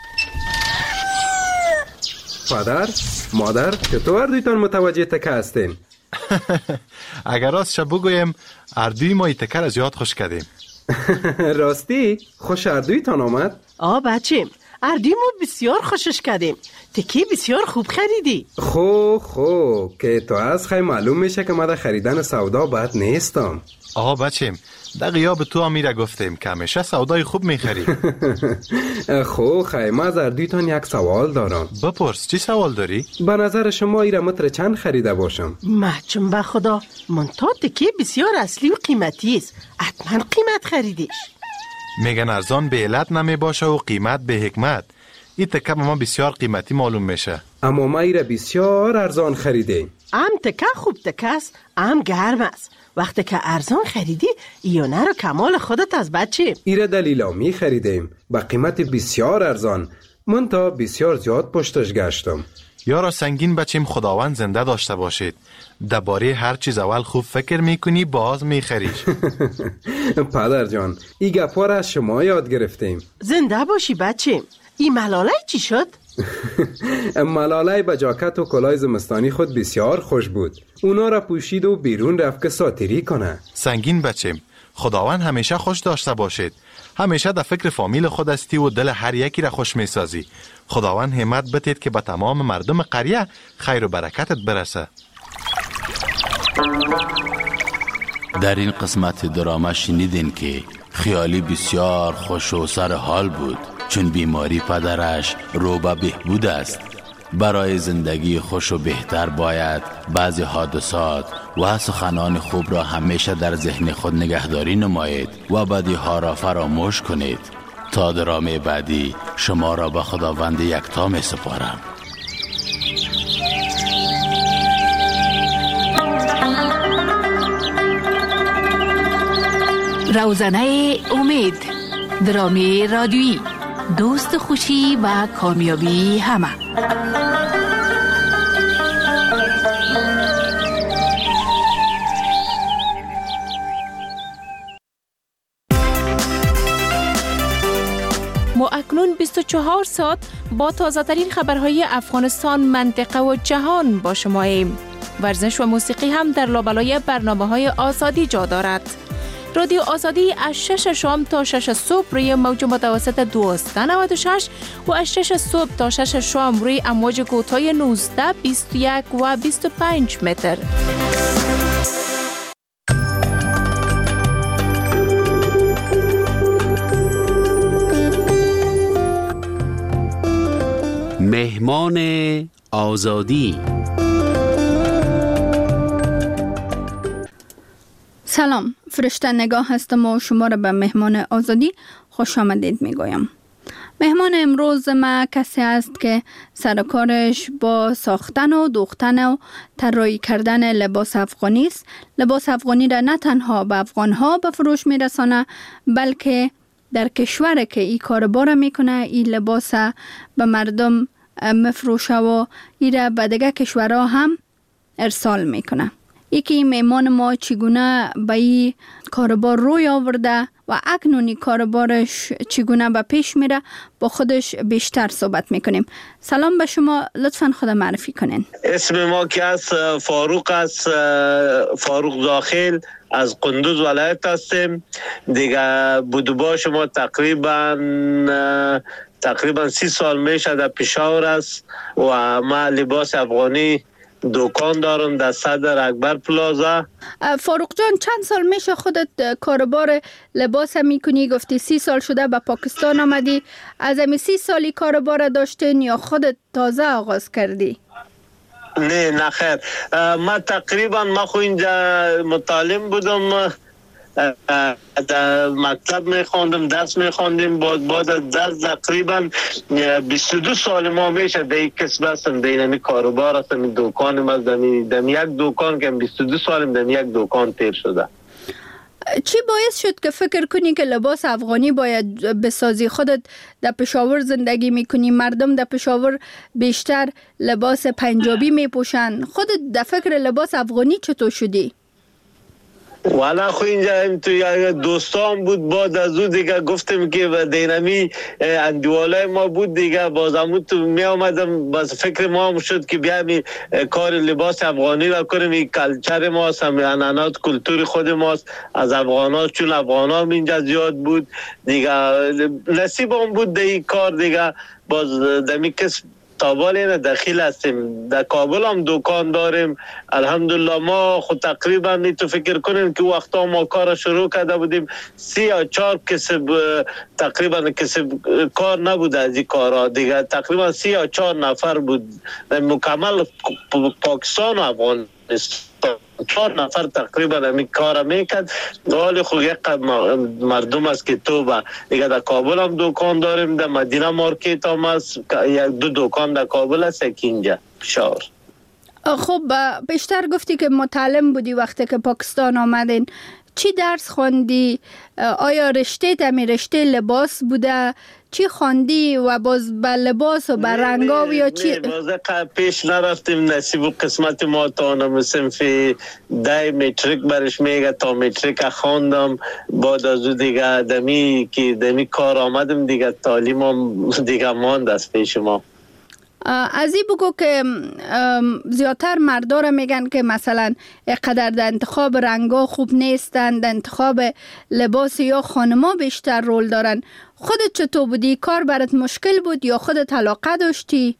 پدر، مادر، چطور دویتان متوجه تکه هستین؟ اگر راست بگویم اردوی ما تکه را زیاد خوش کردیم. راستی؟ خوش اردویتان آمد؟ بچیم، اردوی ما بسیار خوشش کردیم. تکی بسیار خوب خریدی. خب که تو از خیلی معلوم میشه که ما در خریدن سودا بد نیستم. بچیم، در غیاب تو امیره گفتیم که همیشه سودای خوب میخری. خیلی ما از اردویتان یک سوال دارم. بپرس، چی سوال داری؟ به نظر شما ایره متر چند خریده باشم؟ محچم به خدا، منطقه تکی بسیار اصلی و قیمتی است. حتما قیمت خریدیش. میگن ارزان به علت نمی باشه و قیمت به حکمت. این تکه ما بسیار قیمتی معلوم میشه. اما ما ایره بسیار ارزان خریدیم. تکه خوب تکه است، گرم است. وقتی که ارزان خریدی، ایونه رو کمال خودت از بچه. ایره دلیلامی خریدیم با قیمت بسیار ارزان. من تا بسیار زیاد پشتش گشتم. یارا سنگین بچیم، خداوند زنده داشته باشید. درباره هر چیز اول خوب فکر میکنی، باز میخریش. پدر جان، این گپا را از شما یاد گرفتیم. زنده باشی بچیم. این ملاله چی شد؟ ملاله با جاکت و کلاه زمستانی خود بسیار خوش بود. اونا را پوشید و بیرون رفت که ساتیری کنه. سنگین بچیم، خداوند همیشه خوش داشته باشید. همیشه در فکر فامیل خود استی و دل هر یکی را خوش میسازی. خداوند همت بتید که به تمام مردم قریه خیر و برکتت برسه. در این قسمت دراما شنیدین که خیالی بسیار خوش و سر حال بود، چون بیماری پدرش رو به بهبود است. برای زندگی خوش و بهتر باید بعضی حادثات و سخنان خوب را همیشه در ذهن خود نگهداری نمایید و بدی ها را فراموش کنید. تا درامه بعدی شما را به خداوند یکتا می سپارم. روزنه امید، درامی رادیویی، دوست خوشی و کامیابی همه. ما اکنون 24 ساعت با تازه ترین خبرهای افغانستان، منطقه و جهان با شماییم. ورزش و موسیقی هم در لابلای برنامه‌های آزادی جا دارد. رادیو آزادی از 6 شام تا 6 صبح روی موج متوسط 1296 و از 6 صبح تا 6 شام روی امواج کوتاه 19، 21 و 25 متر. مهمان آزادی. سلام، فرشته نگاه هستم و شما را به مهمان آزادی خوش آمدید میگویم. مهمان امروز ما کسی است که سرکارش با ساختن و دوختن و طراحی کردن لباس افغانی است. لباس افغانی را نه تنها به افغانها به فروش میرسانه، بلکه در کشور که این کاربار میکنه این لباس به مردم مفروشه و این را به دیگه کشورها هم ارسال میکنه. یکی مهمان ما چگونه به این کاربار روی آورده و اکنونی کاربارش چگونه به پیش میره با خودش بیشتر صحبت میکنیم. سلام به شما، لطفاً خود معرفی کنین. اسم ما که است فاروق است، فاروق داخل از قندوز ولایت هستیم. دیگه بودوبا شما تقریبا تقریبا 30 سال میشه در پشاور است و ما لباس افغانی دکان دارم در صدر اکبر پلازا. فاروق جان چند سال میشه خودت کاروبار لباس میکنی؟ گفتی 30 سال شده به پاکستان آمدی. از امی 30 سالی کاروبار داشتین یا خودت تازه آغاز کردی؟ نه خیر، ما تقریبا خو اینجا متعلم بودم، در مکتب میخوندم، درس میخوندیم. بعد از درس تقریبا 22 سال ما میشه در یک کسب هستم، در این کاروبار هستم. این دکانم از دم یک دکان که 22 سالم در یک دکان تیر شده. چی باعث شد که فکر کنی که لباس افغانی باید بسازی؟ خودت در پشاور زندگی میکنی، مردم در پشاور بیشتر لباس پنجابی میپوشن، خودت در فکر لباس افغانی چطور شدی؟ والا خو اینجا تو یک دوستان بود، بعد از او دیگه گفتم که دینامی اندوالای ما بود دیگه، بازمون تو می آمدم، بس فکر ما هم شد که بیایم کار لباس افغانی را کنیم. این کلچر ماست، هم انانات کلتور خود ماست از افغانات، چون افغانا هم اینجا زیاد بود دیگه. نصیب هم بود در این کار دیگه. باز دمی کس تابال داخل هستیم. در کابل هم دکان داریم الحمدلله. ما خود تقریبا تو فکر کنیم که وقتا ما کار شروع کرده بودیم 3 یا 4 کسب، تقریبا کسب کار نبود از این کارها دیگه. تقریبا 3 یا 4 نفر بود مکمل پاکستان و افغانستان. 4 نفر تقریبا همین کار میکرد. حال خود یک مردم است که تو با دیگه در کابل هم دکان داریم، در مدینه مارکت هم است، 1-2 دکان در کابل است، یک اینجا پشاور. خب بیشتر گفتی که متعلم بودی وقتی که پاکستان آمدین. چی درس خواندی؟ آیا رشته تمی رشته لباس بوده؟ چی خواندی و باز به لباس و به رنگا یا چی؟ باز پیش نرفتیم، نصیب و قسمت ما تا نمسیم فی 10 متریک برش میگه، تا متریک خواندم. بعد از او دیگه دمی کار آمدم دیگه، تعلیمم دیگه ماند از پیش ما. از این بگو که زیادتر مردارا میگن که مثلا اقدر در انتخاب رنگا خوب نیستن، در انتخاب لباس یا خانما بیشتر رول دارن. خودت چطور بودی؟ کار برات مشکل بود یا خودت علاقه داشتی؟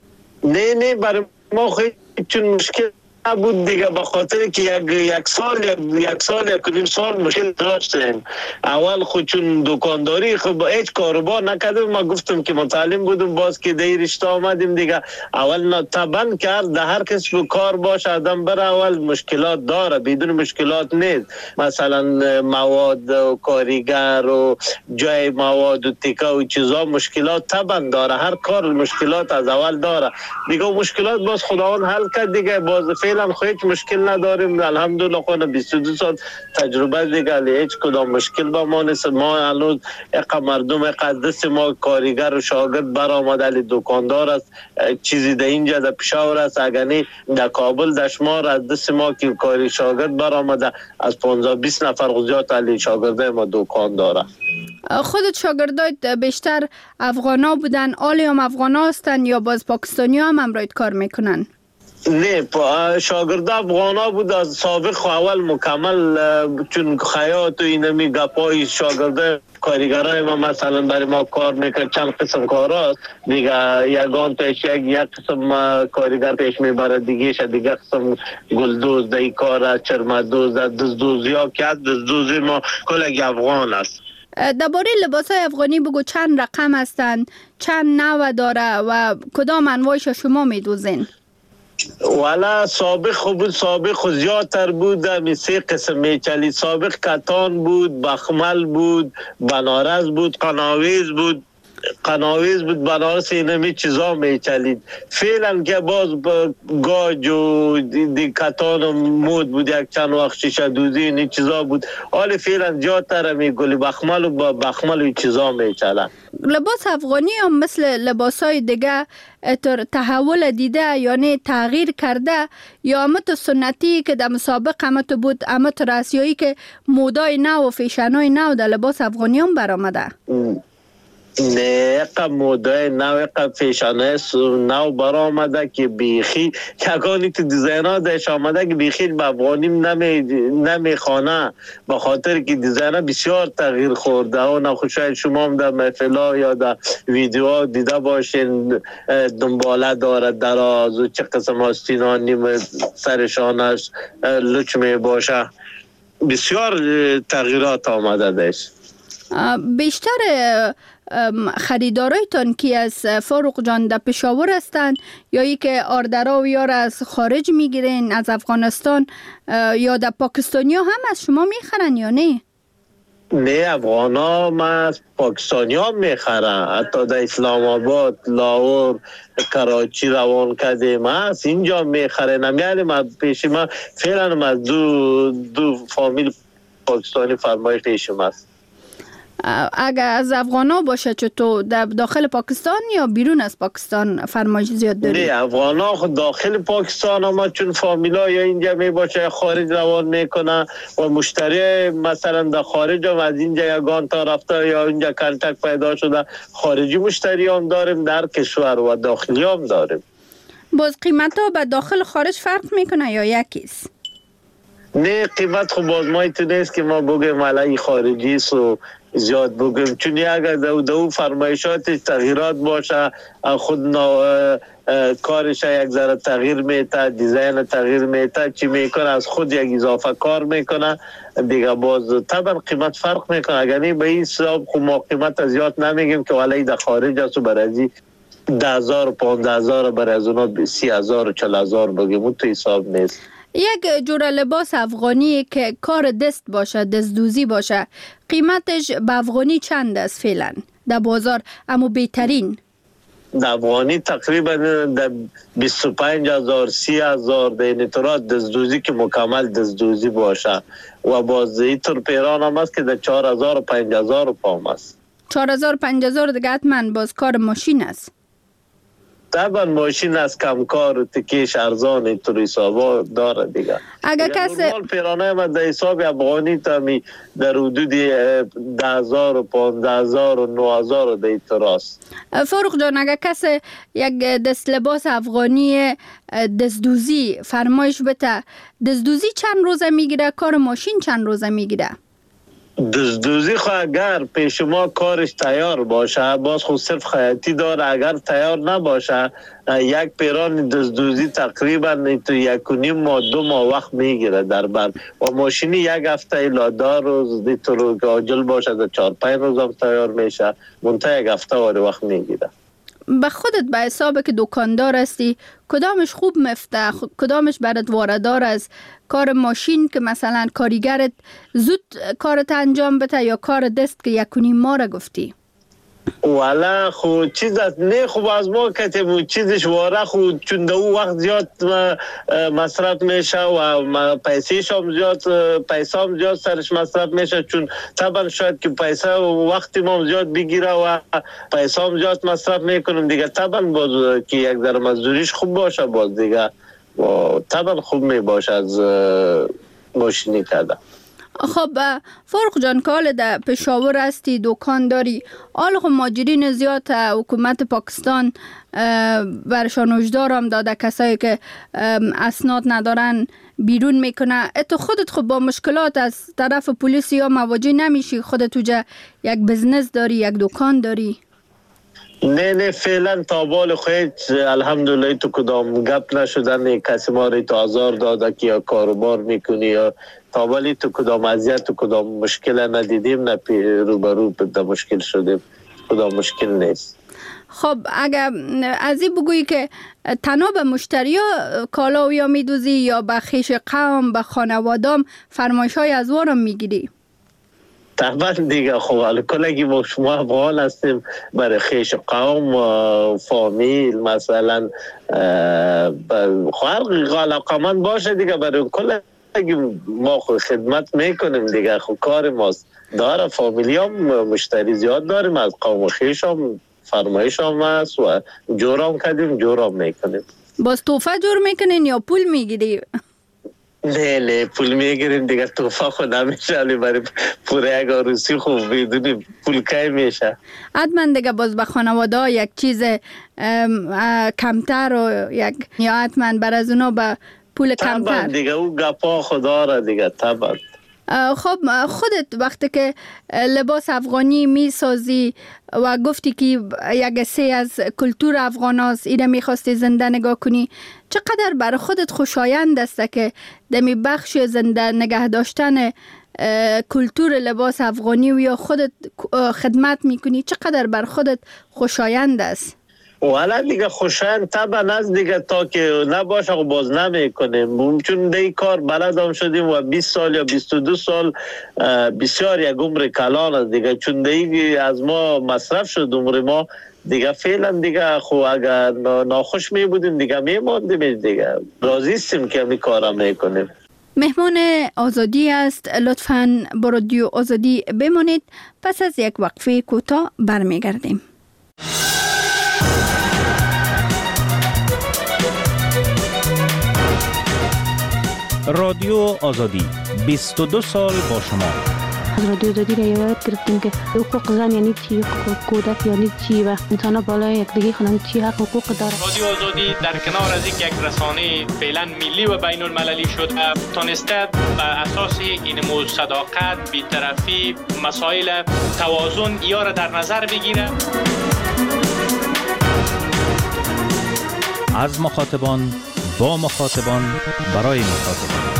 نه برای ما خیلی چون مشکل بود دیگه، به خاطر که یک سال مشکل داشتیم. اول خود چون دکانداری خب هیچ کاروبار نکردم. ما گفتم که متعلم بودم، باز که در رشته آمدیم دیگه. اول طبعا کرد در هر کسب کار باشه آدم بر اول مشکلات داره، بدون مشکلات نیست. مثلا مواد و کاریگر و جای مواد و تیکه و چیزا مشکلات طبعا داره، هر کار مشکلات از اول داره دیگه. مشکلات باز خداوند حل کرد دیگه. باز فعلا هیچ مشکل نداریم الحمدلله. خود 22 سال تجربه دیگه، هیچ کدام مشکل با ما نیست. ما هنوز مردم دست ما کارگر و شاگرد برآمده، علی دکاندار است، چیزی در اینجا در پشاور است، اگرنی در کابل دشمار از دست ما که کاری شاگرد برآمده، از 15-20 نفر غزیات علی شاگرده ما دکان داره. خودت شاگردایت بیشتر افغانا بودن؟ آلی هم افغانا هستن یا باز پاکستانی هم امرایت کار میکنن؟ نه شاگرد افغانا بود از سابق. اول مکمل چون خیاط و اینمی گپای شاگرده کارگرای ما مثلا برای ما کار میکرد، چند قسم کار هست دیگه. یگان پیش یک قسم کارگر پیش میبره دیگه، دیگه قسم گلدوز دای کار، چرمدوز، دزدوزی ها که از دزدوزی ما کلگی افغان است. درباره لباسای افغانی بگو، چند رقم هستند، چند نوع داره و کدام انواعش شما میدوزین؟ والا سابق زیادتر بود. 3 قسم میچلید. سابق کتان بود، بخمل بود، بنارس بود، قناویز بود، بنارس اینمی چیزا میچلید. فعلا که باز گاج و کتان و مود بود، یک چند وقت شیشه دوزی این چیزا بود. حال فعلا زیادتر میگولی بخمل و بخمل و چیزا میچلن. لباس افغانی هم مثل لباسای دیگه تحول دیده یا نه تغییر کرده، یا امت سنتی که در مسابق امت بود، امت راسیایی که مودای نو و فیشنای نو در لباس افغانی هم برآمده؟ نه اقا موده نو اقا پیشانه نو برا آمده که بیخی یکانی تو دیزاین ها داشت آمده که بیخی به افغانیم نمیخوانه به خاطر که دیزاین ها بسیار تغییر خورده و نخود شاید شما هم در محفلا یا در ویدیو دیده باشین دنباله داره دراز و چه قسم آستینا نیم سرشانش لچ می باشه بسیار تغییرات آمده داشت. بیشتر خریدارایتان کی از فاروق جان در پشاور هستند یا ای که آردرا و یار از خارج میگیرین از افغانستان یا در پاکستانی ها هم از شما میخرن یا نه؟ نه افغان ها ما از پاکستانی ها میخرن حتی در اسلام آباد لاهور کراچی روان کردیم از اینجا میخرن نمیالی ما پیش ما فعلا از دو فامیل پاکستانی فرمایش پیشم است. اگر از افغانا باشه چطور داخل پاکستان یا بیرون از پاکستان فرمایش زیاد داری؟ نه افغانا خود داخل پاکستان اما چون فامیلا یا اینجا می باشه خارج روان میکنه و مشتری مثلا در خارج هم از اینجا یگان تا رفته یا اینجا کنتک پیدا شده خارجی مشتری هم داریم در کشور و داخلی هم داریم. باز قیمت ها به داخل خارج فرق میکنه یا یکیست؟ نه قیمت خب باز ما ایتو نیست که ما بگیم علی خارجی سو زیاد بگیم چون اگر دو فرمایشات تغییرات باشه خود کارش یک ذره تغییر میته دیزاین تغییر میته چی میکنه از خود یک اضافه کار میکنه دیگه باز طبعا قیمت فرق میکنه اگر نه به این حساب خب ما قیمت زیاد نمیگیم که ولی در خارج است و برازی 10,000 15,000 برای از اونا 30,000 40,000 بگیم اون تو حساب نیست. یک جور لباس افغانی که کار دست باشه دستدوزی باشه قیمتش به افغانی چند است فعلا در بازار اما بهترین؟ در افغانی تقریبا در 25,000 30,000 در این طورات دستدوزی که مکمل دستدوزی باشه و باز اینطور پیران هم است که در 4,000 و 5,000 پام است. 4,000 5,000 دیگه حتما باز کار ماشین است. طبعا ماشین از کمکار و تکیش ارزان اینطور حسابا داره دیگه. اگر کسی نورمال پیرانه ما در حساب افغانی تامی در حدود 10,000 و 15,000 و 9,000 در اینطور است. فاروق جان اگر کسی یک دست لباس افغانی دستدوزی فرمایش بده دستدوزی چند روزه میگیره کار ماشین چند روزه میگیره؟ دزدوزی خو اگر پیش ما کارش تیار باشه باز خود صرف خیاطی داره اگر تیار نباشه یک پیران دزدوزی تقریبا تو 1.5 ماه 2 ماه وقت میگیره در بر و ماشینی یک هفته الی 10 روز دیتر عاجل باشه در 4-5 روز هم تیار میشه منتها یک هفته وقت میگیره. به خودت به حساب که دکاندار هستی کدامش خوب مفته کدامش برات واردار از کار ماشین که مثلا کارگرت زود کارت انجام بده یا کار دست که 1.5 ماه را گفتی؟ والا خو چیز نه خوب از ما کتیم چیزش واره خود چون دو وقت زیاد مصرف میشه و پیسیش هم زیاد پیسه هم زیاد سرش مصرف میشه چون طبعا شاید که پیسه و وقتی ما زیاد بگیره و پیسه هم زیاد مصرف میکنیم دیگه طبعا باز که یک در مزدوریش خوب باشه باز دیگه و طبعا خوب میباشه از ماشینی کرده. خب فاروق جان که حال در پشاور هستی دکان داری حال خب ماجرین زیاد حکومت پاکستان برشان هشدار هم داده کسایی که اسناد ندارن بیرون میکنه تو خودت خب با مشکلات از طرف پلیس یا مواجه نمیشی خودت توجه یک بزنس داری یک دکان داری؟ نه فعلا تا بال خود الحمدلله تو کدام گپ نشدن کسی ما رو تو آزار داده که یا کاروبار میکنی یا تا بالی تو کدام اذیت تو کدام مشکل ندیدیم نه روبرو به مشکل شدیم کدام مشکل نیست. خب اگر از این بگویی که تنها به مشتری ها کالا یا میدوزی یا به خیش قوم به خانوادام فرمایش های از وارم میگیری؟ طبعا دیگه خب کلگی ما شما افغان هستیم برای خیش قوم و فامیل مثلا خواهر علاقمند باشه دیگه برای کلگی ما خود خدمت میکنیم دیگه خب کار ماست داره فامیلی هم مشتری زیاد داریم از قوم خیش هم فرمایش هم هست و جور هم کردیم جور هم میکنیم. باز توفه جور میکنین یا پول میگیری؟ نه پول میگیریم دیگه، توفه خود نمیشه، علی برای پوره یک عروسی خوب بدونی پول کی میشه. حتما دیگه باز به خانواده یک چیز کمتر و یک یا حتما بر از اونا به پول کمتر. طبعا دیگه او گپا خدا را دیگه طبعا. خب خودت وقتی که لباس افغانی می سازی و گفتی که یک حصه از کلتور افغان هست ایره می خواستی زنده نگاه کنی، چقدر برای خودت خوشایند است که دمی بخش زنده نگه داشتن کلتور لباس افغانی و یا خودت خدمت می کنی، چقدر برای خودت خوشایند است؟ والا دیگه خوشایند طبعا از دیگه، تا که نباشه خب باز نمیکنیم، چون دی کار بلدم شدیم و 20 سال یا 22 سال بسیار یک عمر کلان است دیگه، چون دی از ما مصرف شد عمر ما دیگه، فعلا دیگه خب اگر ناخوش می بودیم دیگه میماندیم دیگه، راضی هستیم که همین کارا میکنیم. مهمان آزادی است، لطفاً با رادیو آزادی بمانید، پس از یک وقفه کوتاه برمیگردیم. رادیو آزادی 22 سال با شما. از رادیو آزادی را یاد گرفتیم که حقوق زن یعنی چی، حقوق کودک یعنی چی و انسان بالای یکدیگه خانم چی حق حقوق داره. رادیو آزادی در کنار از یک رسانه فعلا ملی و بین المللی شد، تونسته بر اساس این صداقت، بی‌طرفی، مسائل توازن یا را در نظر بگیره. از مخاطبان با مخاطبان برای مخاطبان.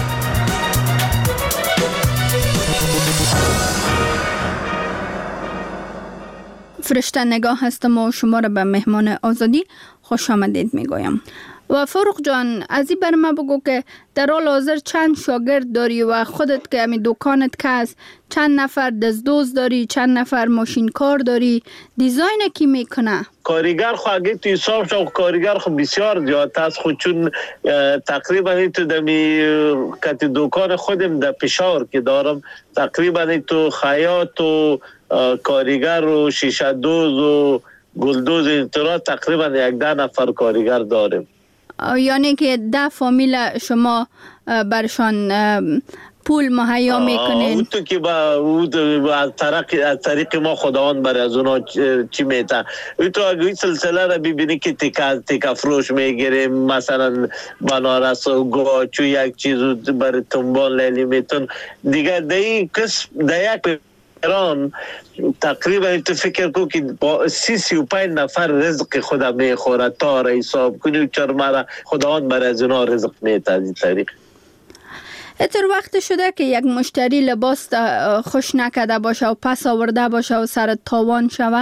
فرشته نگاه هستم و شما را به مهمان آزادی خوش آمدید میگویم. و فاروق جان، از این بر ما بگو که در حال حاضر چند شاگرد داری و خودت که همی دکانت که هست چند نفر دزدوز داری، چند نفر ماشین کار داری، دیزاین کی میکنه؟ کارگر خو اگه تو حساب شو کارگر خو بسیار زیاد است، خود چون تقریبا تو دمی کت دکان خودم در پشاور که دارم، تقریبا تو خیاط و کارگر و شیشه دوز و گلدوز اینطورا تقریبا 11 نفر کارگر داریم. یعنی که 10 فامیل شما برشان پول مهیا میکنین؟ تو که از طریق ما خداوند برای از اونا چی میتن. تو اگه این سلسله را ببینی که تیکه فروش میگیریم، مثلا بنارس و گاچو یک چیز برای تنبان لیلی میتون دیگه، دی یک ایران تقریبا تو فکر کو که با 35 نفر رزق خدا میخوره تا را حساب کنی، چرا خداوند برای از اونا رزق میده از این طریق. اتر وقت شده که یک مشتری لباس خوش نکده باشه و پس آورده باشه و سر تاوان شوه؟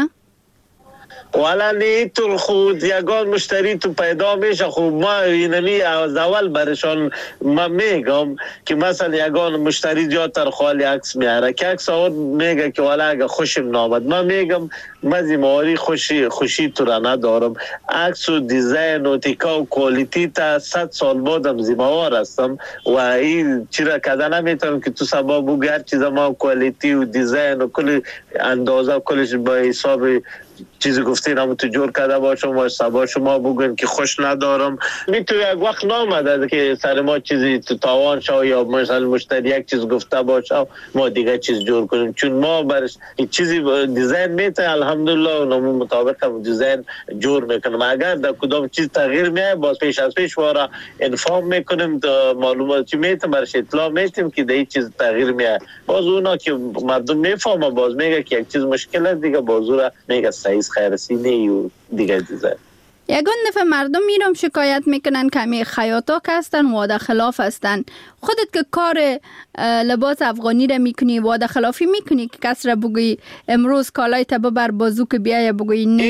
والا نه تو خود یگان مشتری تو پیدا میشه، خب ما اینمی از اول برشان ما میگم که مثلا یگان مشتری زیادتر خالی عکس میاره که عکس آورد میگه که والا اگه خوشم نامد، ما میگم من زیماری خوشی تو را ندارم، عکس و دیزاین و تیکا و کوالیتی تا 100 سال بعدم زیموار هستم و این چیرا کده نمیتونم که تو سبا بگو هر چیز ما کوالیتی و دیزاین و کل اندازه و کلش با حساب چیزی گفتین همون تو جور کرده باشم و سبا شما بگوین که خوش ندارم. میتو یک وقت نامده که سر ما چیزی تو تاوان شو یا مثلا مشتری یک چیز گفته باشه ما دیگه چیز جور کنیم، چون ما برش چیزی دیزاین میته الحمدلله و نمون مطابق هم دیزاین جور میکنم. اگر در کدام چیز تغییر میای باز پیش از پیش وارا انفارم میکنیم، معلوماتی میتیم برش اطلاع میتیم که در چیز تغییر میای، باز اونا که مردم میفهمه باز میگه که یک چیز مشکل است دیگه باز را میگه سایز خیرسینه و دیگه دیزاین. یگان دفعه مردم میرم شکایت میکنن که همی خیاطا که هستن وعده خلاف هستن. خودت که کار لباس افغانی را میکنی وعده خلافی میکنی که کس را بگوی امروز کالای تا ببر بازو که بیای بگوی نه؟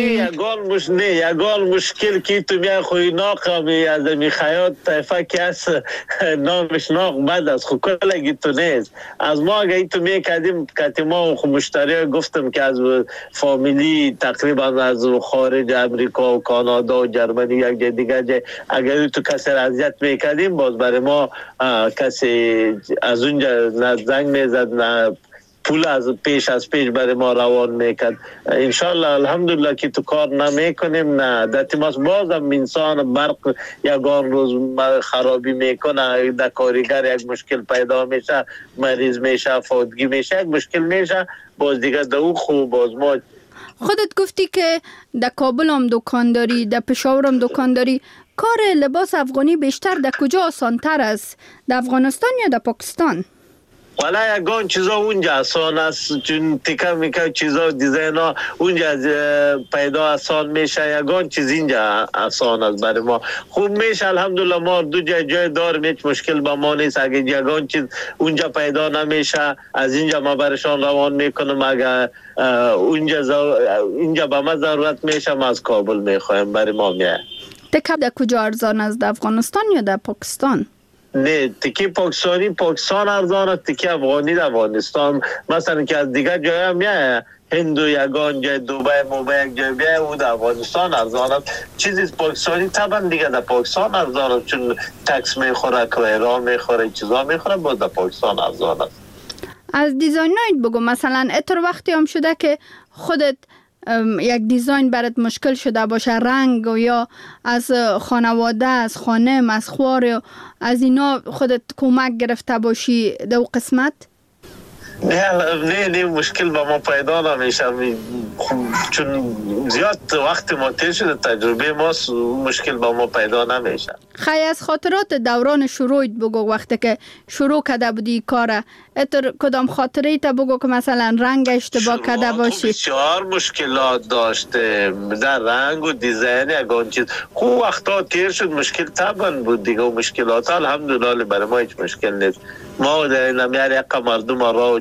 یگان مشکل که تو میای خوی ناق از می خیاط طیفه که هست نامش ناق بد است خو کلگی تو نیست. از ما اگه تو میکردیم که ما خو مشتری گفتم که از فامیلی تقریبا از خارج امریکا و کانادا و جرمنی یک جای دیگه اگر تو کسی را اذیت میکردیم باز برای ما کسی از اونجا نه زنگ میزد نه پول از پیش برای ما روان میکرد. انشالله الحمدلله که تو کار نمیکنیم، نه در تماس بازم انسان برق یگان روز خرابی میکنه، در کارگر یک مشکل پیدا میشه، مریض میشه، فوتگی میشه، یک مشکل میشه، باز دیگه دو خوب باز ما. خودت گفتی که در کابل هم دکان داری، در پشاور هم دکان داری. کار لباس افغانی بیشتر در کجا آسانتر است؟ در افغانستان یا در پاکستان؟ والا یگان چیزا اونجا آسان است، چون تکه میکه چیزا دیزاین ها اونجا پیدا آسان میشه، یگان چیز اینجا آسان است برای ما. خوب میشه الحمدلله، ما دو جای داریم، هیچ مشکل با ما نیست. اگه یگان چیز اونجا پیدا نمیشه از اینجا ما برشان روان میکنم، اگه اینجا با ما ضرورت میشه ما از کابل میخوایم برای ما میه. تکه در کجا ارزان است، در افغانستان یا در پاکستان؟ نه، تکی پاکستان ارزان است، تکی افغانی در افغانستان. مثلا که از دیگه جای هم میه، هندو یگان جای دوبه یک جای بیه، او در افغانستان ارزان است. چیزی پاکستانی طبعا دیگه در پاکستان ارزان است، چون تکس میخوره، کرایه میخوره، چیزا میخوره، باز در پاکستان ارزان است. از دیزاینایت بگو، مثلا اتر وقتی هم شده که خودت یک دیزاین برات مشکل شده باشه، رنگ و یا از خانواده، از خانم، از خوار یا از اینا خودت کمک گرفته باشی دو قسمت؟ نه مشکل با ما پیدا نمیشه، چون زیاد وقت ما تیر شده، تجربه ما مشکل با ما پیدا نمیشه. خیلی از خاطرات دوران شروعت بگو، وقتی که شروع کرده بودی کاره، اتر کدام خاطره تا بگو که مثلا رنگ اشتباه کرده باشی؟ بسیار مشکلات داشته در رنگ و دیزاین یگان چیز. خوب وقتا تیر شد، مشکل طبعا بود دیگه، و مشکلات الحمدلله برای ما هیچ مشکل نیست. ما در نمیار یک مردم را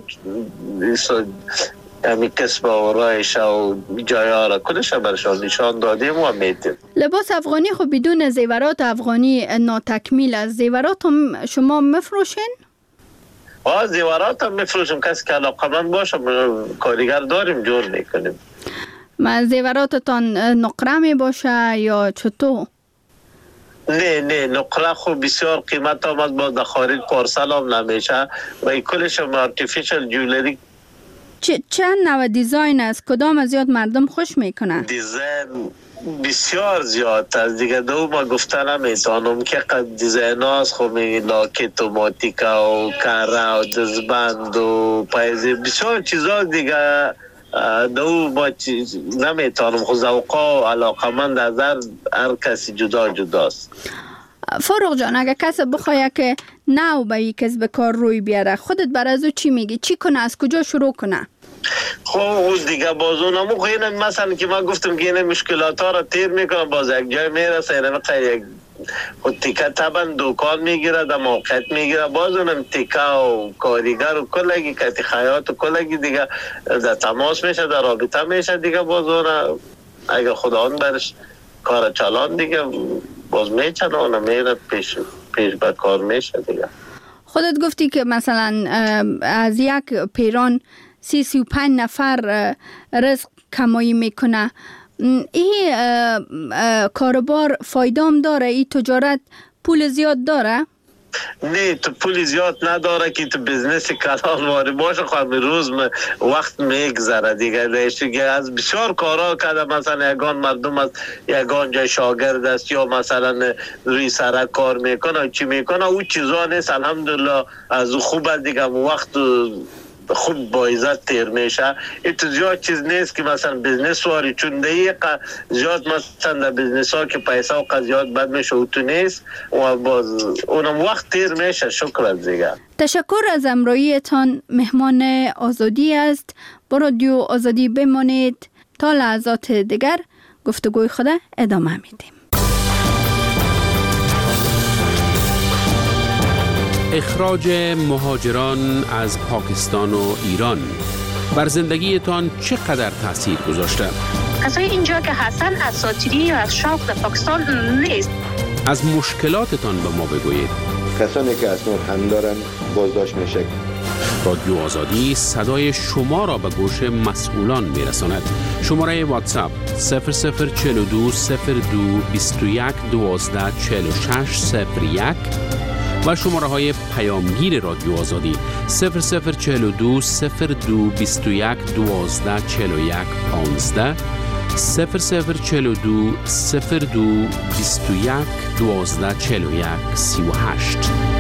همی کسب و رایش و جایه را کلش برشان نشان دادیم و میتیم. لباس افغانی خب بدون زیورات افغانی ناتکمیل است. زیورات هم شما مفروشین؟ زیورات هم مفروشیم، کسی که علاقه من باشه کارگر داریم جور میکنیم. زیوراتتان نقره می باشه یا چطور؟ نه نقره خوب بسیار قیمت هم از با خارج پارسل هم نمیشه و کلش هم آرتیفیشل جولری. چند نوع دیزاین است؟ کدام از زیاد مردم خوش میکنن؟ دیزاین بسیار زیاد است دیگه، دو ما گفتن نمیتونم که قد دیزاین هاست. خب میگی لاکت و ماتیکا و کره و دزبند و پایزی بسیار چیزا دیگه، دو ما نمیتونم. خود ذوقا و علاقه من در هر کسی جداست. فاروق جان، اگه کسی بخواه که نو به یک کسب کار روی بیاره، خودت بر از او چی میگی؟ چی کنه؟ از کجا شروع کنه؟ خب دیگه بازونمو خیلی مثلا که ما گفتم که این مشکلات ها را تیر میکنم، باز یک جای میرسه، یک خود تیکه طبعا دکان میگیره، در موقعیت میگیره، باز اونم تیکه و کاریگر و کلگی کتی خیاط و کلگی دیگه در تماس میشه، در رابطه میشه دیگه. باز اون اگه خداوند برش کار چلان دیگه باز میچنه، اون میره پیش به کار میشه دیگه. خودت گفتی که مثلا از یک پیران 35 نفر رزق کمایی میکنه. این کاروبار فایدام داره؟ این تجارت پول زیاد داره؟ نه، تو پول زیاد نداره که تو بزنس کلان واری باشه. خواهد روز وقت میگذره دیگه. از بسیار کارا کرده، مثلا یگان مردم از یگان جای شاگرد است یا مثلا روی سرک کار میکنه چی میکنه، او چیزا نیست. الحمدلله از خوب دیگه وقت خوب با عزت تیر میشه. این تو زیاد چیز نیست که مثلا بزنس واری، چون دقیقه زیاد مثلا در بزنس ها که پیسه و قضیات بد میشه او تو نیست و باز اونم وقت تیر میشه. شکر دیگه. تشکر از امرویتان. مهمان آزادی است. با رادیو آزادی بمانید تا لحظات دیگر گفتگوی خود ادامه میدیم. اخراج مهاجران از پاکستان و ایران بر زندگیتان چقدر تاثیر گذاشته؟ کسای اینجا که هستن اساطیری یا از شوق در پاکستان نیست. از مشکلاتتان به ما بگویید. کسانی که اسناد هم دارن بازداشت میشه. رادیو آزادی صدای شما را به گوش مسئولان میرساند. شماره واتساپ 0042 02 21 12 46 01 و شماره های پیامگیر رادیو آزادی 0042 02 21 12 41 15 0042 02 21 12 41 38.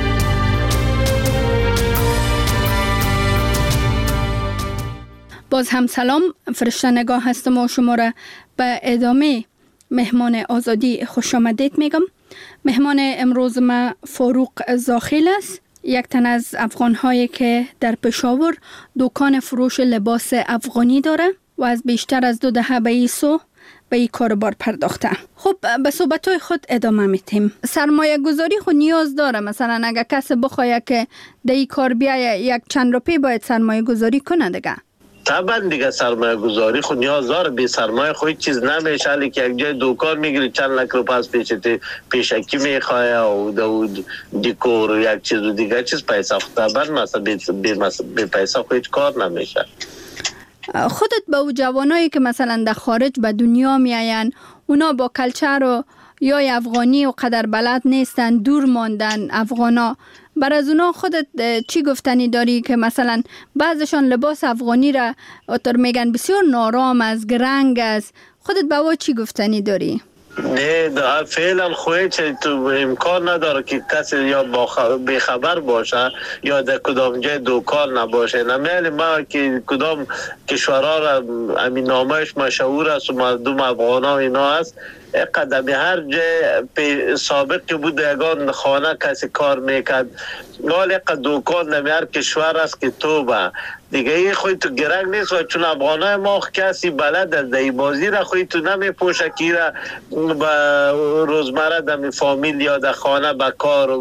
باز هم سلام، فرشته نگاه هستم و شما را به ادامه مهمان آزادی خوش آمدید میگم. مهمان امروز ما فاروق زاخیل است، یک تن از افغان‌هایی که در پشاور دکان فروش لباس افغانی داره و از بیشتر از 2 دهه به این کاربار پرداخته. خب به صحبت‌های خود ادامه میتیم. سرمایه گذاری خود نیاز داره، مثلا اگر کسی بخواد که در این کار بیایه یک چند روپی باید سرمایه گذاری کنه دیگه. طبعا دیگه سرمایه گذاری خود نیاز داره، بی سرمایه خود چیز نمیشه. علی که یک جای دکان میگیری چند لک رو پس پیشکی میخواه و دیکور یک چیز و دیگه چیز پیسه خود طبعا مثلا بی پیسه خود کار نمیشه. خودت با او جوانایی که مثلا در خارج به دنیا میاین، اونا با کلچر و یا افغانی و قدر بلد نیستن، دور ماندن افغانا، بر از اونا خودت چی گفتنی داری که مثلا بعضشان لباس افغانی را اتر میگن بسیار نارام از گرنگ است، خودت با او چی گفتنی داری؟ نه فعلا خواهی چه تو امکان نداره که کسی یا بخبر باشه یا در کدام جای دکان نباشه. نمیلی ما که کدام کشورها را امین نامهش مشهور است و مردم افغان ها اینا است، قدمی هر جای سابق که بود یگان خانه کسی کار میکرد، ولی دکان نمی هر کشور است که تو با دیگه ای خواهی تو گرنگ نیست و چون افغانای ما کسی بلد از دی بازی را خواهی تو نمی پوشه که را با روزمره دمی فامیل یا در خانه با کار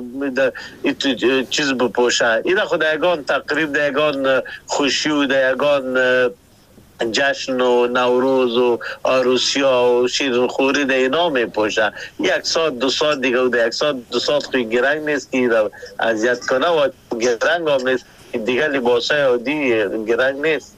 چیز بپوشه. این را خود یگان تقریب در یگان خوشی و در یگان جشن و نوروز و عروسیا و شیرینخوری در اینا می پوشه. 1 ساعت 2 ساعت دیگه و در 1 ساعت 2 ساعت خوی گرنگ نیست که را اذیت کنه و گرنگ هم نیست دیگه، لباسای عادی گرنگ نیست.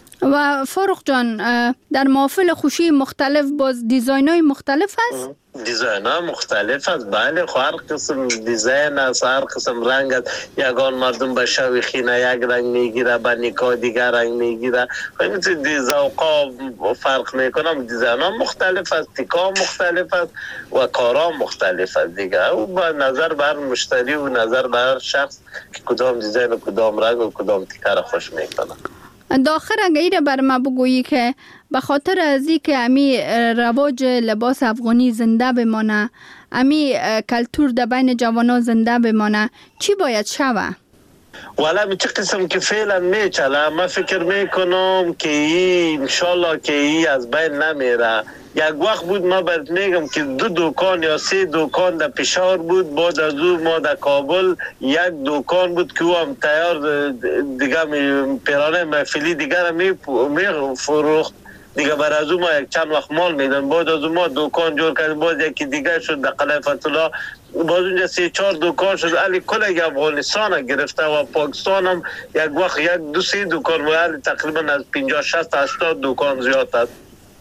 و فاروق جان در محافل خوشی مختلف باز دیزاین های مختلف هست؟ دیزاین ها مختلف هست، بله. هر قسم دیزاین هست، هر قسم رنگ هست. یگان مردم به شوی خینه یک رنگ میگیره، به نکاح دیگر رنگ میگیره، خیلی ذوقا فرق میکنه. دیزاین ها مختلف هست، تیکا مختلف هست و کارا مختلف هست دیگه. او با نظر بر مشتری و نظر بر شخص که کدام دیزاین و کدام رنگ و کدام تیکا را خوش میکنه. داخل اگر بر ما بگویی که به خاطر از این که امی رواج لباس افغانی زنده بمانه، امی کلتور در بین جوانا زنده بمانه، چی باید شوه؟ والا می چه قسم که فعلا میچله، من فکر میکنم که این انشالله که این از بین نمیره. یک وقت بود ما برد میگم که 2 دکان یا 3 دکان در پشاور بود، بعد از او ما در کابل 1 دکان بود که او هم تیار دیگه پیرانه محفلی دیگر می فروخت دیگه. بر از او ما یک چند وقت مال میدن، بعد از او ما دکان جور کردیم، بعد یکی دیگه شد در قلعه فتولا، باز اونجا 3-4 دکان شد. علی کل افغانستان گرفته و پاکستان هم یک وقت 1-2-3 دکان و تقریبا از 50-60-80 دکان زیاد است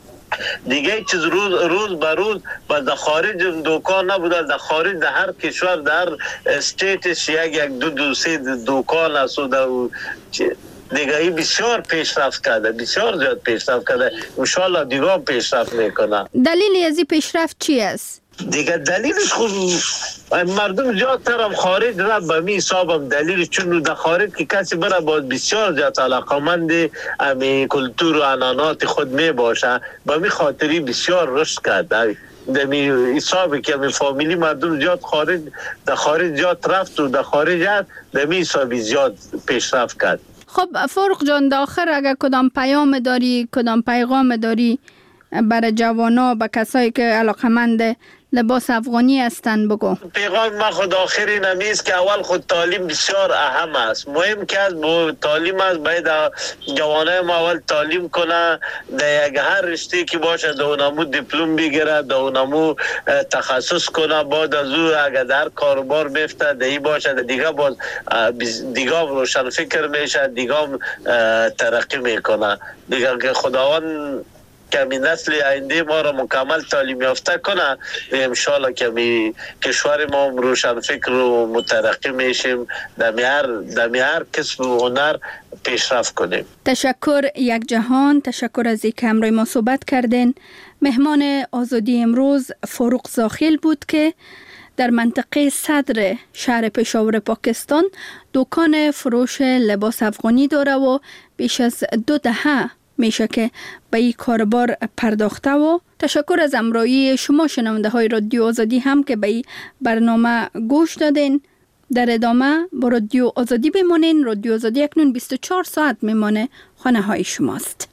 دیگه. چیز روز به روز در خارج دکان نبوده، در خارج در هر کشور در هر استیتش 1-2-3 دکان است و دیگه ای بسیار پیشرفت کرده، بسیار زیاد پیشرفت کرده. انشالله دیگه پیشرفت میکنه. دلیل از این پیشرفت چی است؟ دیگه دلیلش خود مردم زیادتر هم خارج را به می حسابم دلیلش، چون در خارج که کسی بره باید بسیار زیاد علاقمند امی کلتور و عنعنات خود می باشه، به می خاطری بسیار رشد کرده. دمی حسابی که می فامیلی مردم زیاد در خارج زیاد رفت و در خارج هست، دمی حسابی زیاد پیشرفت کرد. خب فاروق جان، داخل اگر کدام پیام داری، کدام پیغام داری برای جوانا، به کسایی که علاقمند لباس افغانی هستن بگو. پیغام من خود آخری نمیست که اول خود تعلیم بسیار اهم است. مهم که از تعلیم است، باید جوانای ما اول تعلیم کنه، در یک هر رشته که باشه در اونمو دیپلم بگیره، در اونمو تخصص کنه، بعد از او اگر در کاروبار بیفته دهی باشه دیگه باز دیگه روشن فکر میشه، دیگه ترقی میکنه دیگه. که خداوند کمی نسل آینده ما را مکمل تعلیم یافته کنه ان شاء الله کمی کشور ما روشن فکر و مترقی میشیم در هر کسب و هنر پیشرفت کنیم. تشکر یک جهان، تشکر از اینکه همراه ما صحبت کردین. مهمان آزادی امروز فاروق زاخیل بود که در منطقه صدر شهر پشاور پاکستان دکان فروش لباس افغانی داره و بیش از 2 دهه میشه که به این کاربار پرداخته و تشکر از همراهی شما شنونده های رادیو آزادی هم که به این برنامه گوش دادین. در ادامه با رادیو آزادی بمانین. رادیو آزادی اکنون 24 ساعت میمانه خانه های شماست.